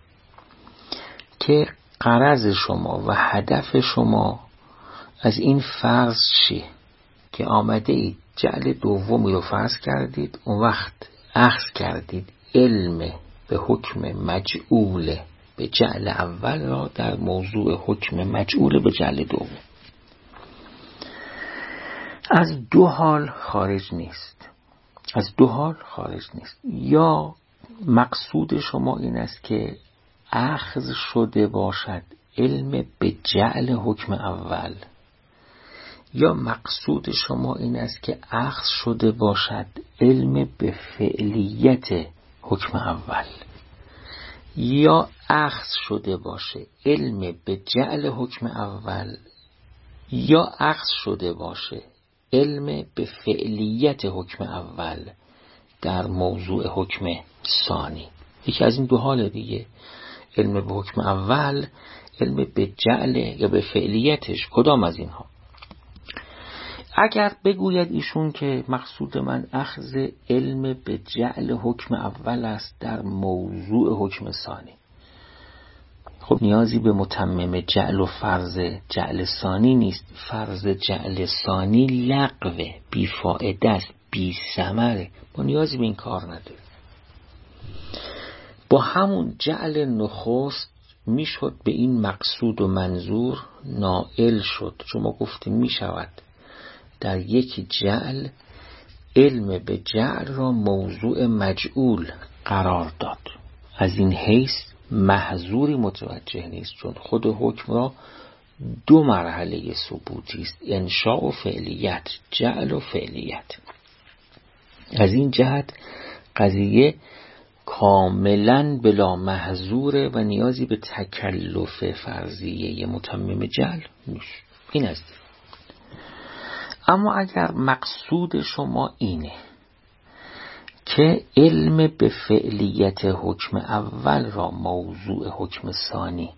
که غرض شما و هدف شما از این فرض چیه که آمده اید جعل دومی رو فرض کردید، اون وقت اخذ کردید علم به حکم مجعول به جعل اول را در موضوع حکم مجعول به جعل دوم. از دو حال خارج نیست. یا مقصود شما این است که اخذ شده باشد علم به جعل حکم اول، یا مقصود شما این است که اخذ شده باشد علم به فعلیت حکم اول، یا اخذ شده باشه علم به جعل حکم اول، یا اخذ شده باشه علم به فعلیت حکم اول در موضوع حکم ثانی. یکی از این دو حال دیگه، علم به حکم اول، علم به جعل یا به فعلیتش، کدام از اینها؟ اگر بگوید ایشون که مقصود من اخذ علم به جعل حکم اول است در موضوع حکم ثانی، خب نیازی به متمم جعل و فرض جعل ثانی نیست. فرض جعل ثانی لغوه، بی فایده است، بی ثمره، ما نیازی به این کار نداریم. با همون جعل نخست میشد به این مقصود و منظور نائل شد، چون ما گفتیم میشود در یک جعل علم به جعل را موضوع مجعول قرار داد. از این حیث محظوری متوجه نیست، چون خود حکم را دو مرحله ثبوتی است، انشاء و فعلیت، جعل و فعلیت. از این جهت قضیه کاملا بلا محظوره و نیازی به تکلف فرضیه متمم جعل نیست. این است. اما اگر مقصود شما اینه که علم به فعلیت حکم اول را موضوع حکم ثانی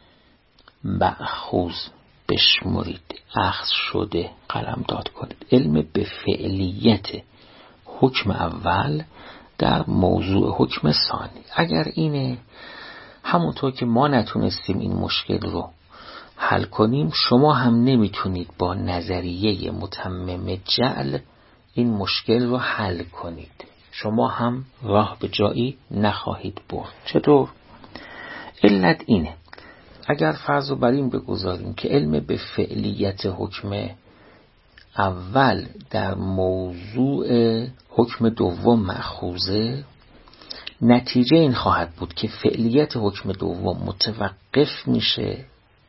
مأخوذ بشمرید، اخذ شده قلمداد کنید، علم به فعلیت حکم اول در موضوع حکم ثانی، اگر اینه، همونطور که ما نتونستیم این مشکل رو حل کنیم، شما هم نمیتونید با نظریه متمم جعل این مشکل رو حل کنید. شما هم راه به جایی نخواهید برد. چطور؟ علت اینه، اگر فرض رو بر این بگذاریم که علم به فعلیت حکم اول در موضوع حکم دوم مأخوذه، نتیجه این خواهد بود که فعلیت حکم دوم متوقف میشه،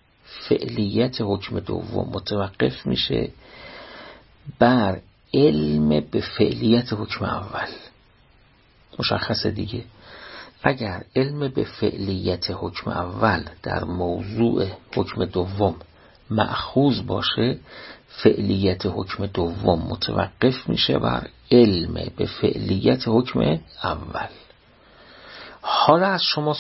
بر علم به فعلیت حکم اول. مشخصه دیگه، اگر علم به فعلیت حکم اول در موضوع حکم دوم مأخوذ باشه، فعلیت حکم دوم متوقف میشه بر علم به فعلیت حکم اول. حالا از شما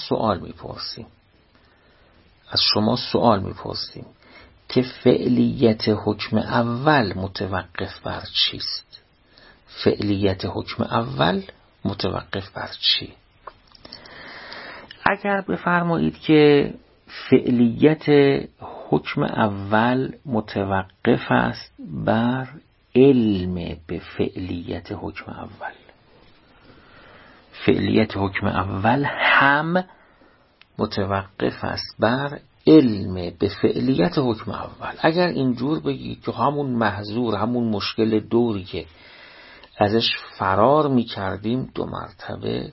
سوال میپرسیم که فعلیت حکم اول متوقف بر چیست؟ فعلیت حکم اول متوقف بر چی؟ اگر بفرمایید که فعلیت حکم اول متوقف است بر علم به فعلیت حکم اول، فعلیت حکم اول هم متوقف است بر علم به فعلیت حکم اول. اگر اینجور بگید که همون محظور، همون مشکل دوری که ازش فرار میکردیم دو مرتبه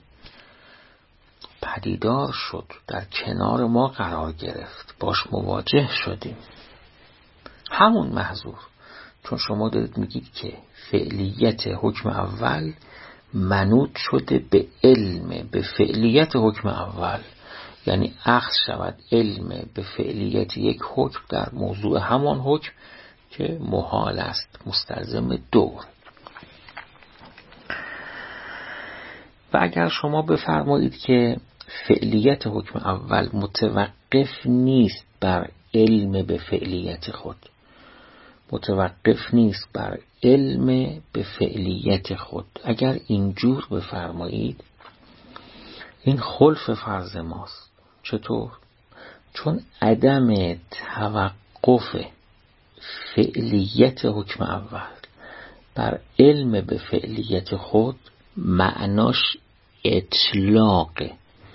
پدیدار شد، در کنار ما قرار گرفت، باش مواجه شدیم، همون محظور، چون شما دارید میگید که فعلیت حکم اول منوط شده به علم به فعلیت حکم اول، یعنی اخذ شود علم به فعلیت یک حکم در موضوع همان حکم که محال است، مستلزم دور. و اگر شما بفرمایید که فعلیت حکم اول متوقف نیست بر علم به فعلیت خود، متوقف نیست بر علم به فعلیت خود، اگر اینجور بفرمایید، این خلف فرض ماست. چطور؟ چون عدم توقف فعلیت حکم اول بر علم به فعلیت خود معناش اطلاق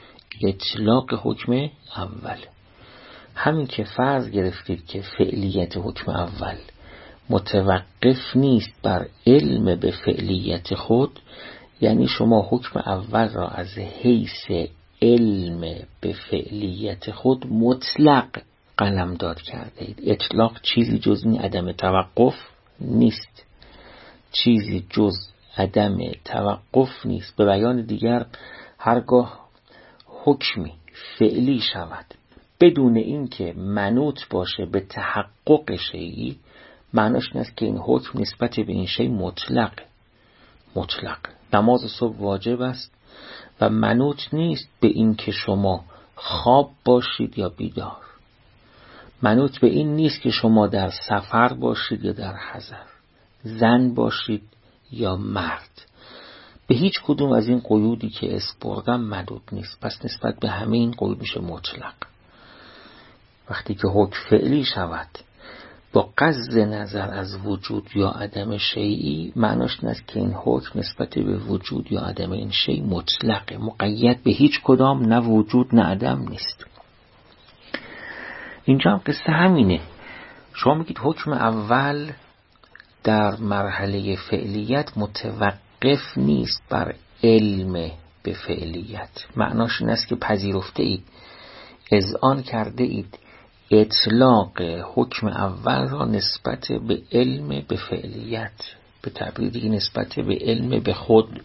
اطلاق حکم اول. همین که فرض گرفتید که فعلیت حکم اول متوقف نیست بر علم به فعلیت خود، یعنی شما حکم اول را از حیث علم به فعلیت خود مطلق قلمداد کرده اید. اطلاق چیزی جز این عدم توقف نیست، چیزی جز عدم توقف نیست. به بیان دیگر هرگاه حکمی فعلی شود بدون اینکه منوط باشه به تحقق شیئی، معناش این است که این حکم نسبت به این شی مطلق. نماز صبح واجب است و منوط نیست به این که شما خواب باشید یا بیدار، منوط به این نیست که شما در سفر باشید یا در حضر، زن باشید یا مرد. به هیچ کدوم از این قیودی که اسم بردم منوط نیست. پس نسبت به همه این قیود میشه مطلق. وقتی که حکم فعلی شود با قصد نظر از وجود یا عدم شیئی، معناش این است که این حکم نسبت به وجود یا عدم این شیء مطلقه، مقید به هیچ کدام، نه وجود نه عدم نیست. اینجا هم قصه همینه. شما میگید حکم اول در مرحله فعلیت متوقف نیست بر علم به فعلیت. معناش این است که پذیرفته اید، اذعان کرده اید اطلاق حکم اول را نسبت به علم به فعلیت، به تعبیر دیگه نسبت به علم به خود.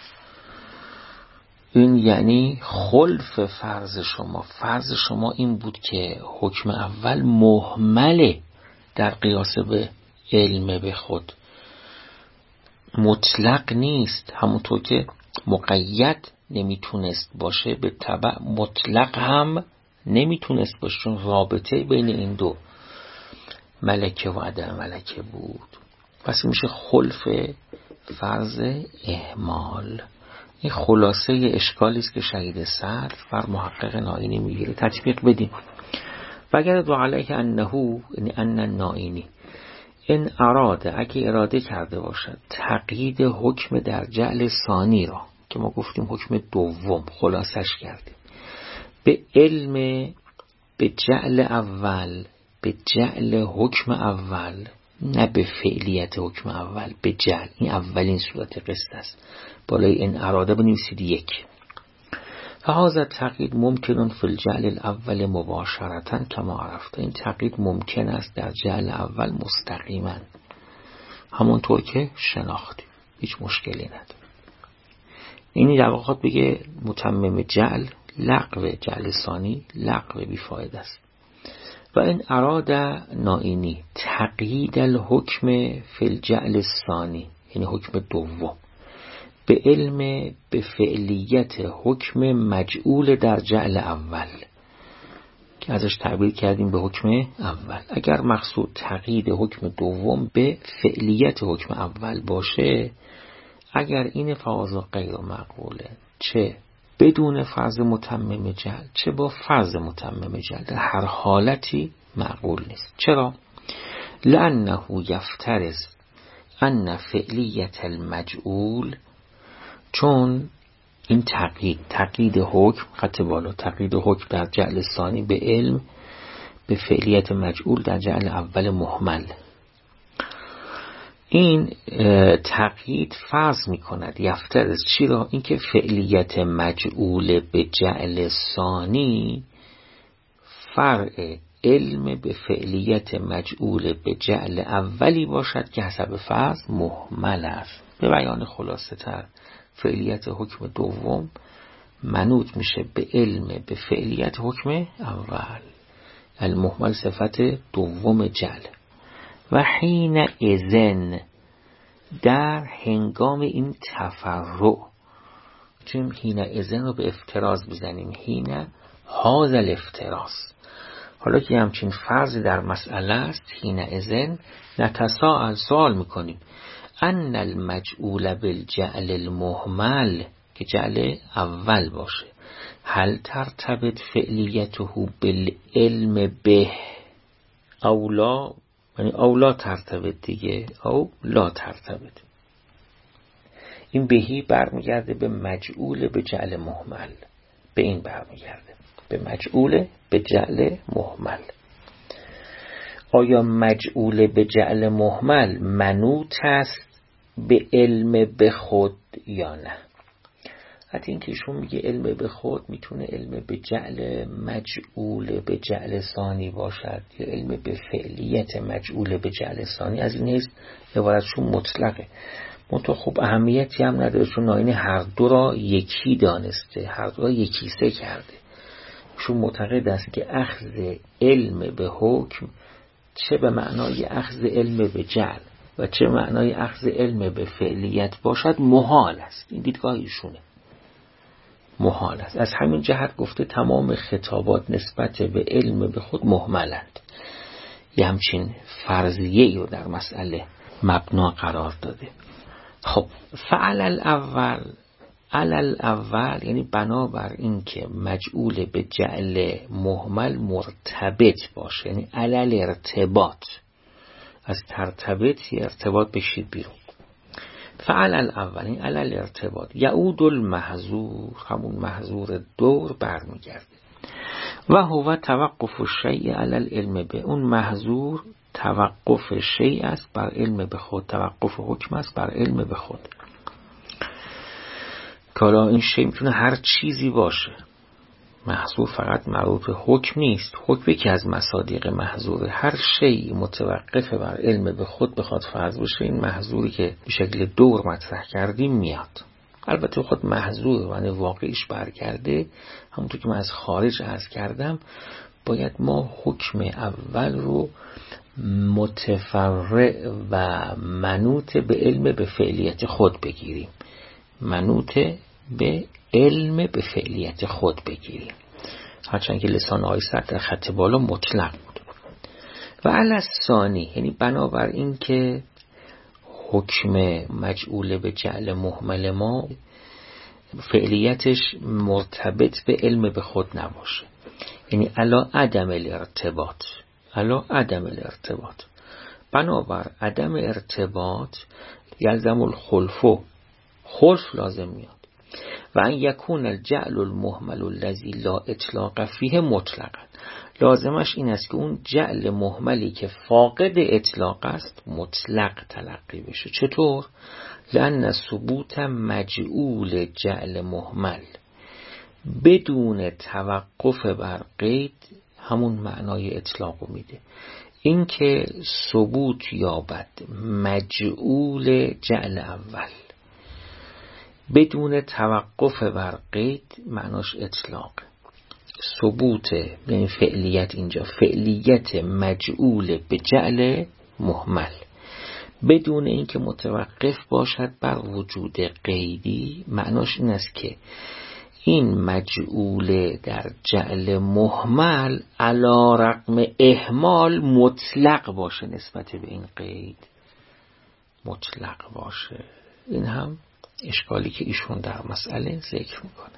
این یعنی خلف فرض شما این بود که حکم اول مهمله در قیاس به علم به خود، مطلق نیست. همونطور که مقید نمیتونست باشه به تبع مطلق هم نمیتونست باشه، چون رابطه بین این دو ملکه و عدم ملکه بود. پس میشه خلف فرض اهمال. این خلاصه اشکالی است که شهید صدر بر محقق نائینی میگیره. تطبیق بدیم. و اگر دو علیه انه، یعنی ان نائینی، این اراده، اگه اراده کرده باشد تقیید حکم در جعل ثانی را که ما گفتیم حکم دوم، خلاصش کردیم، به علم به جعل اول، به جعل حکم اول، نه به فعلیت حکم اول، به جعل. این اولین صورت قصد است. بالای این اراده بنویسید 1. فهذا تقیید ممکنون فی الجعل الاول مباشرتا کما عرفت. این تقیید ممکن است در جعل اول مستقیما، همونطور که شناختیم، هیچ مشکلی نداره. اینی در واقع بگه متمم جعل لغو جعل ثانی لغو بیفاید است. و این اراد نائینی تقیید الحکم فی الجعل ثانی، یعنی حکم دوم، به علم به فعلیت حکم مجعول در جعل اول که ازش تعبیر کردیم به حکم اول. اگر مقصود تقیید حکم دوم به فعلیت حکم اول باشه، اگر این فاز غیر مقبوله، چه بدون فرض متمم جعل چه با فرض متمم جعل، در هر حالتی مقبول نیست. چرا؟ لأنه یفترض ان فعلیت المجعول، چون این تقیید حکم، خط بالا، تقیید حکم در جعل ثانی به علم به فعلیت مجعول در جعل اول مهمل، این تقیید فرض می کند یفترض چی را؟ این که فعلیت مجعول به جعل ثانی فرع علم به فعلیت مجعول به جعل اولی باشد که حسب فرض مهمل است. به بیان خلاصه تر، فعلیت حکم دوم منوط میشه به علم به فعلیت حکم اول. المهمل صفت دوم جعل. و حین اذن، در هنگام این تفرع، چون حین اذن رو به افتراض بزنیم، حین هذا الافتراض. حالا که همچین فرضی در مسئله است، حین اذن نتساءل، سوال میکنیم ان المجعول بالجعل المهمل، که جعل اول باشه، هل ترتبط فعلیته بالعلم به او لا؟ یعنی او لا ترتبط دیگه، او لا ترتبط. این بهی برمیگرده به مجعول به جعل مهمل، به این برمیگرده، به مجعول به جعل مهمل. آیا مجعول به جعل مهمل منوط است به علم به خود یا نه؟ حتی این که ایشون میگه علم به خود میتونه علم به جعل مجعول به جعل ثانی باشد یا علم به فعلیت مجعول به جعل ثانی، از این نیست عبارتشون مطلقه. منطقه خب اهمیتی هم نداره، چون ناینی هر دو را یکی دانسته، هر دو را یکیسه کرده. ایشون معتقد است که اخذ علم به حکم چه به معنای اخذ علم به جعل و چه معنای اخذ علم به فعلیت باشد محال است. این دیدگاه ایشونه، محال است. از همین جهت گفته تمام خطابات نسبت به علم به خود مهملند. یه همچین فرضیه‌ای رو در مسئله مبنا قرار داده. خب فعل الاول یعنی بنابر این که مجعول به جعل مهمل مرتبط باشه، یعنی علل ارتباط، از ترتبط یا ارتباط بشید بیرون. فعل الاول این علل ارتباط، یعود المحظور، همون محظور دور برمیگرده. و هو توقف الشیء علی العلم به، اون محظور توقف شیء است بر علم به خود، توقف حکم است بر علم به خود. کالا این شیء میتونه هر چیزی باشه، محظور فقط مربوط به حکم نیست. حکم یکی از مصادیق محظوره. هر شیء متوقف بر علم به خود بخواد فرض بشه، این محظوری که به شکل دور مطرح کردیم میاد. البته خود محظور و واقعیش برگرده، همونطور که من از خارج عرض کردم، باید ما حکم اول رو متفرع و منوط به علم به فعلیت خود بگیریم، منوط به علم به فعلیت خود بگیریم، هرچند که لسان آقای صدر در خط بالا مطلق بود. و علی الثانی یعنی بنابر این که حکم مجعول به جعل مهمل ما فعلیتش مرتبط به علم به خود نباشه، یعنی علی عدم الارتباط، علی عدم الارتباط، بنابر عدم ارتباط یلزم الخلفو، خلف لازم میاد. و ان یکون الجعل المهمل الذی لا اطلاق فیه مطلقا، لازمش این است که اون جعل مهملی که فاقد اطلاق است مطلق تلقی بشه. چطور؟ لأن ثبوت مجعول جعل مهمل بدون توقف بر قید همون معنای اطلاق رو میده. این که ثبوت یابد مجعول جعل اول بدون توقف بر قید معناش اطلاق. ثبوت یعنی فعلیت، اینجا فعلیت مجعول به جعل مهمل بدون اینکه متوقف باشد بر وجود قیدی، معناش این است که این مجعول در جعل مهمل علی رغم اهمال مطلق باشه، نسبت به این قید مطلق باشه. این هم اشکالی که ایشون در مسئله ذکر میکنه.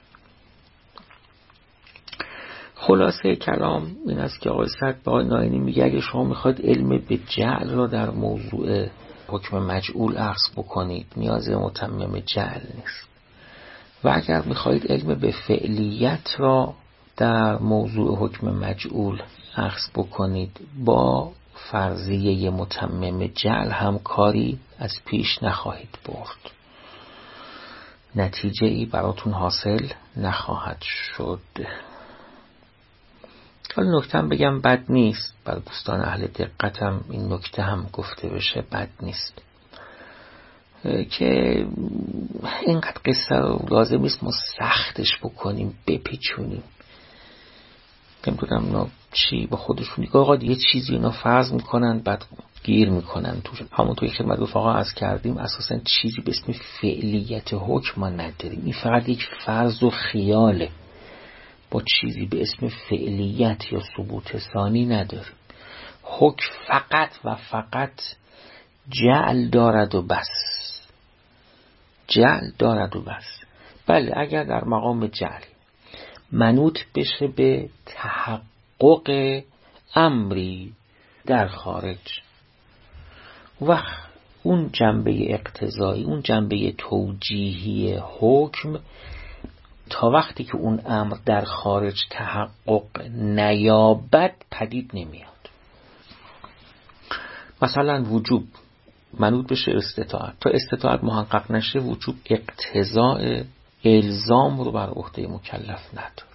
خلاصه کلام این است که آقای صدر به آقای ناینی میگه اگه شما میخواید علم به جعل را در موضوع حکم مجعول اخذ بکنید نیاز متمم جعل نیست، و اگر میخواید علم به فعلیت را در موضوع حکم مجعول اخذ بکنید با فرضیه متمم جعل هم کاری از پیش نخواهید برد، نتیجه ای براتون حاصل نخواهد شد. حالا نکته هم بگم بد نیست، برای دوستان اهل دقتم این نکته هم گفته بشه، بد نیست که اینقدر قصه رو لازم نیست ما سختش بکنیم، بپیچونیم. نمیدونم اینا چی با خودشون دیگه آقا یه چیزی اینا فرض میکنن بعد گیر میکنن توش. همونطوری که خدمت رفقا عرض کردیم اساسا چیزی به اسم فعلیت حکم ما نداریم، این فقط یک فرض و خیاله، با چیزی به اسم فعلیت یا ثبوت ثانی نداریم. حکم فقط و فقط جعل دارد و بس، جعل دارد و بس. بله اگر در مقام جعل منوط بشه به تحقق امری در خارج و اون جنبه اقتضایی، اون جنبه توجیهی حکم تا وقتی که اون امر در خارج تحقق نیابد پدید نمیاد. مثلا وجوب منوط بشه استطاعت، تا استطاعت محقق نشه وجوب اقتضاء الزام رو بر عهده مکلف نداره.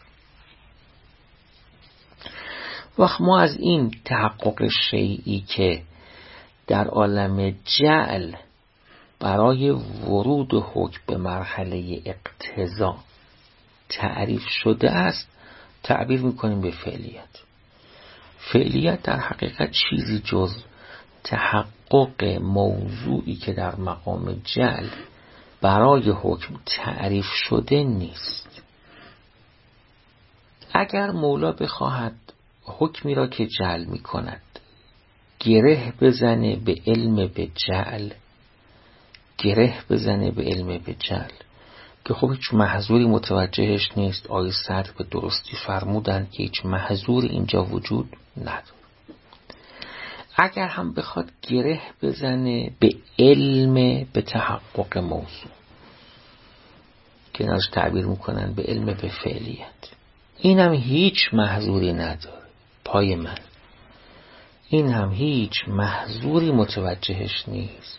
وقت ما از این تحقق شیئی که در عالم جعل برای ورود حکم به مرحله اقتضا تعریف شده است تعبیر میکنیم به فعلیت. فعلیت در حقیقت چیزی جز تحقق موضوعی که در مقام جعل برای حکم تعریف شده نیست. اگر مولا بخواهد حکمی را که جعل می کند گره بزنه به علم به جعل، که خب هیچ محظوری متوجهش نیست. آیه صدر به درستی فرمودن که هیچ محظور اینجا وجود نداره. اگر هم بخواد گره بزنه به علم به تحقق موضوع که ناش تعبیر میکنن به علم به فعلیت، این هم هیچ محظوری نداره. پای من این هم هیچ محظوری متوجهش نیست.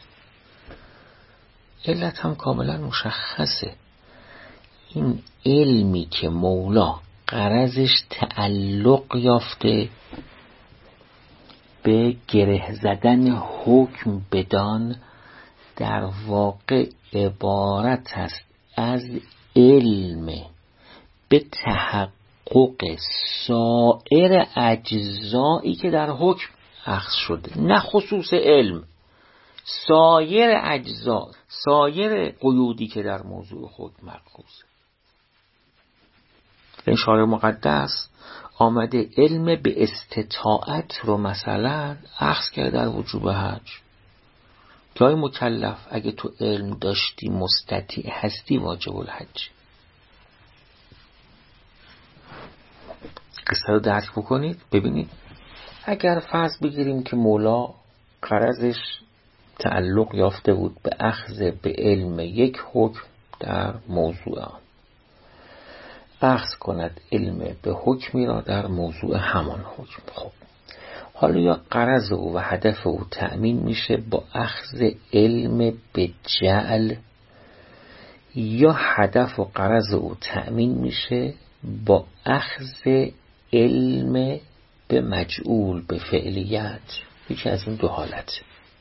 علت هم کاملا مشخصه. این علمی که مولا غرضش تعلق یافته به گره زدن حکم بدان، در واقع عبارت است از علم به تحقق سایر اجزایی که در حکم اخذ شده، نه خصوص علم، سایر اجزا، سایر قیودی که در موضوع حکم مأخوذه. این شارع مقدس آمده علم به استطاعت رو مثلا اخذ کرده در وجوب حج. جای مکلف اگه تو علم داشتی مستطیع هستی واجب الحج. قصه رو درک بکنید ببینید. اگر فرض بگیریم که مولا غرضش تعلق یافته بود به اخذ به علم یک حکم در موضوع آن، اخذ کند علم به حکمی را در موضوع همان حکم. خب حالا یا غرض او و هدف او تأمین میشه با اخذ علم به جعل، یا هدف و غرض او تأمین میشه با اخذ علم به مجعول، به فعلیت. یکی از این دو حالت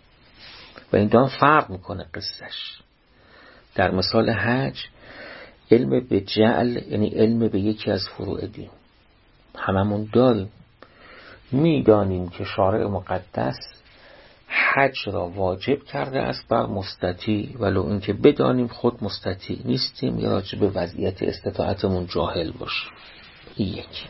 و این دو فرق میکنه قصهش. در مثال حج علم به جعل یعنی علم به یکی از فروع دین، هممون داریم، میدانیم که شارع مقدس حج را واجب کرده است بر مستطیع، ولو اینکه بدانیم خود مستطیع نیستیم یا راجع به وضعیت استطاعتمون جاهل باشیم. یک.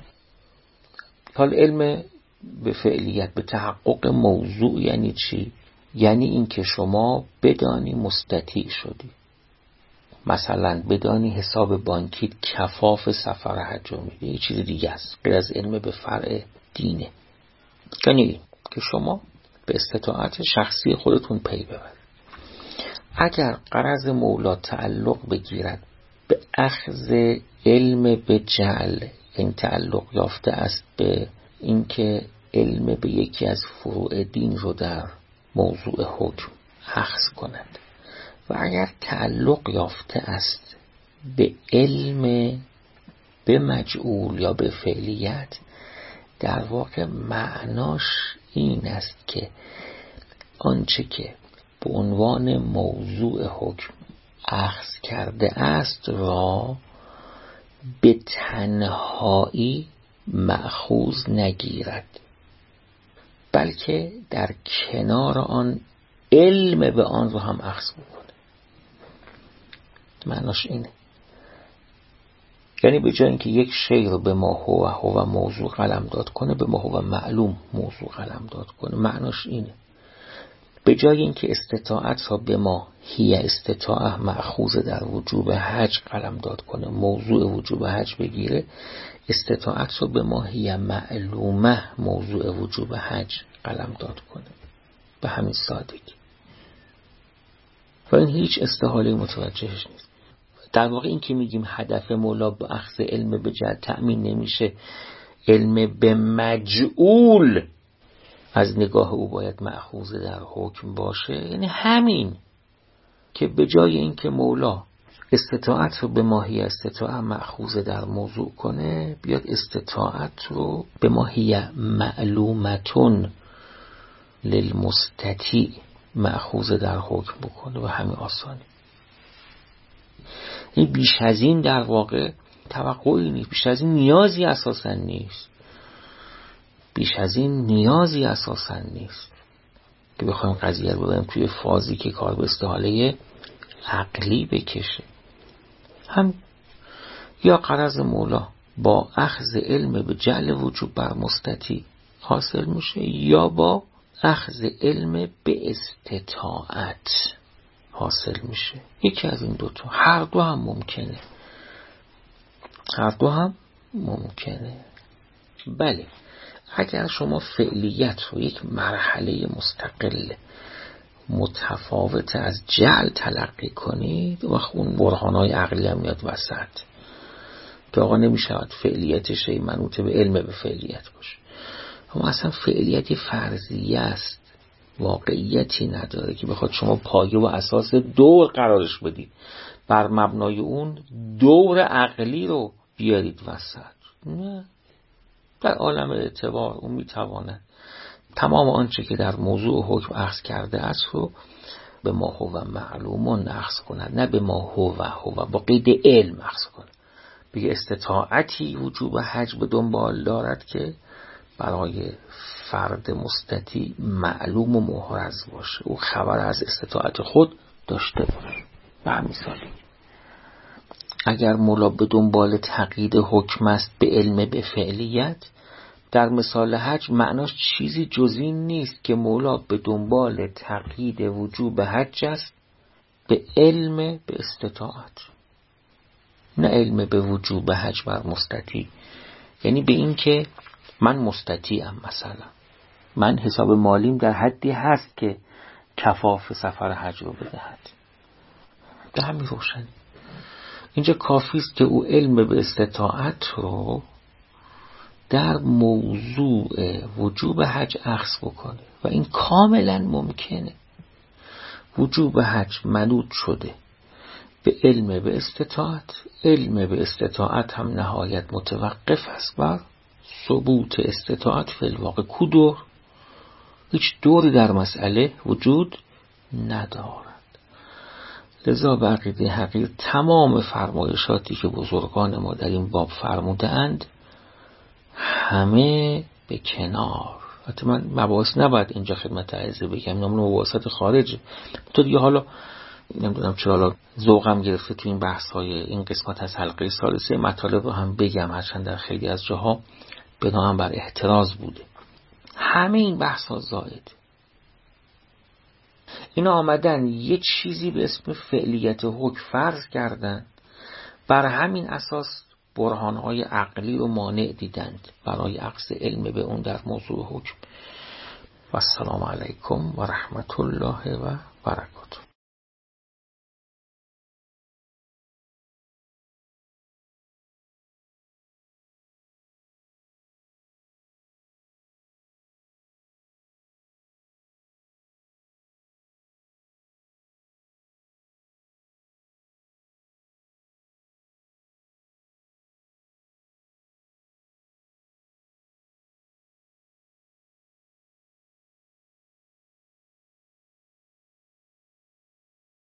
حال علم به فعلیت به تحقق موضوع یعنی چی؟ یعنی این که شما بدانی مستطیع شدی، مثلا بدانی حساب بانکیت کفاف سفر حج رو میده، یه چیز دیگه است غیر از علم به فرع دینه. یعنی که شما به استطاعت شخصی خودتون پی ببرید. اگر غرض مولا تعلق بگیرد به اخذ علم به جعل، این تعلق یافته است به اینکه علم به یکی از فروع دین رو در موضوع حکم اخذ کند، و اگر تعلق یافته است به علم به مجعول یا به فعلیت، در واقع معناش این است که آنچه که به عنوان موضوع حکم اخذ کرده است را به تنهایی مأخوذ نگیرد، بلکه در کنار آن علم به آن رو هم اخذ بکنه. معناش اینه. یعنی به جای اینکه یک شی رو به ما هو موضوع قلمداد کنه، به ما هو معلوم موضوع قلمداد کنه. معناش اینه. به جای اینکه استطاعت را به ما هی استطاعه مأخوذ در وجوب حج قلمداد کنه، موضوع وجوب حج بگیره، استطاعت رو به ما هی معلومه موضوع وجوب حج قلمداد کنه. به همین سادگی. و این هیچ استحاله متوجهش نیست. در واقع این که میگیم هدف مولا با اخذ علم به جهت تأمین نمیشه، علم به مجعول از نگاه او باید مأخوذ در حکم باشه، یعنی همین که به جای اینکه مولا استطاعت رو به ماهی استطاعت مأخوذ در موضوع کنه، بیاد استطاعت رو به ماهی معلومتون للمستطیع مأخوذ در حکم بکنه و همین آسانی. این بیش از این در واقع توقعی نیست، بیش از این نیازی اساسا نیست، بیش از این نیازی اساسا نیست که بخوایم قضیه رو ببریم توی فازی که کار به استحاله عقلی بکشه. هم یا غرض مولا با اخذ علم به جعل وجوب بر مستطیع حاصل میشه، یا با اخذ علم به استطاعت حاصل میشه. یکی از این دوتا، هر دو هم ممکنه، هر دو هم ممکنه. بله، اگر شما فعلیت رو یک مرحله مستقل متفاوت از جعل تلقی کنید و اون برهانهای عقلی هم میاد وسط که آقا نمیشود فعلیت شی منوط به علم به فعلیت باشه. اما اصلا فعلیت فرضیه است، واقعیتی نداره که بخواد شما پایه و اساس دور قرارش بدید، بر مبنای اون دور عقلی رو بیارید وسط. نه، در عالم اعتبار اون میتواند تمام آنچه که در موضوع حکم اخذ کرده است رو به ما هو معلومون اخذ کند، نه به ما هو با قید علم اخذ کند. بگه استطاعتی وجوب حج به دنبال دارد که برای فرد مستطیع معلوم و محرز باشه، او خبر از استطاعت خود داشته باشه. به همین سالی اگر مولا به دنبال تقیید حکم است به علم به فعلیت، در مثال حج معناش چیزی جز این نیست که مولا به دنبال تقیید وجوب حج است به علم به استطاعت، نه علم به وجوب حج بر مستطیع. یعنی به این که من مستطیعم، مثلا من حساب مالیم در حدی هست که کفاف سفر حج رو بدهد. به همین روشنی اینجا کافی است که او علم به استطاعت رو در موضوع وجوب حج اخذ بکنه و این کاملا ممکنه. وجوب حج منوط شده به علم به استطاعت، علم به استطاعت هم نهایت متوقف است بر ثبوت استطاعت فی الواقع. کدور؟ هیچ دوری در مسئله وجود ندارد. لذا به عقیده حقیر تمام فرمایشاتی که بزرگان ما در این باب فرموده اند همه به کنار. حتی من مباحث نباید اینجا خدمت عرضه بگم، نمونه مباحثات خارج تو دیگه. حالا نمیدونم چرا حالا ذوقم گرفته تو این بحث های این قسمت از حلقه ثالثه مطالب رو هم بگم، هرچند در خیلی از جاها بناهم بر احتراز بوده. همه این بحث ها زائد. اینا آمدن یه چیزی به اسم فعلیت حکم فرض کردن، بر همین اساس برهانهای عقلی و مانع دیدند برای اخذ علم به اون در موضوع حکم. و السلام علیکم و رحمت الله و برکاته.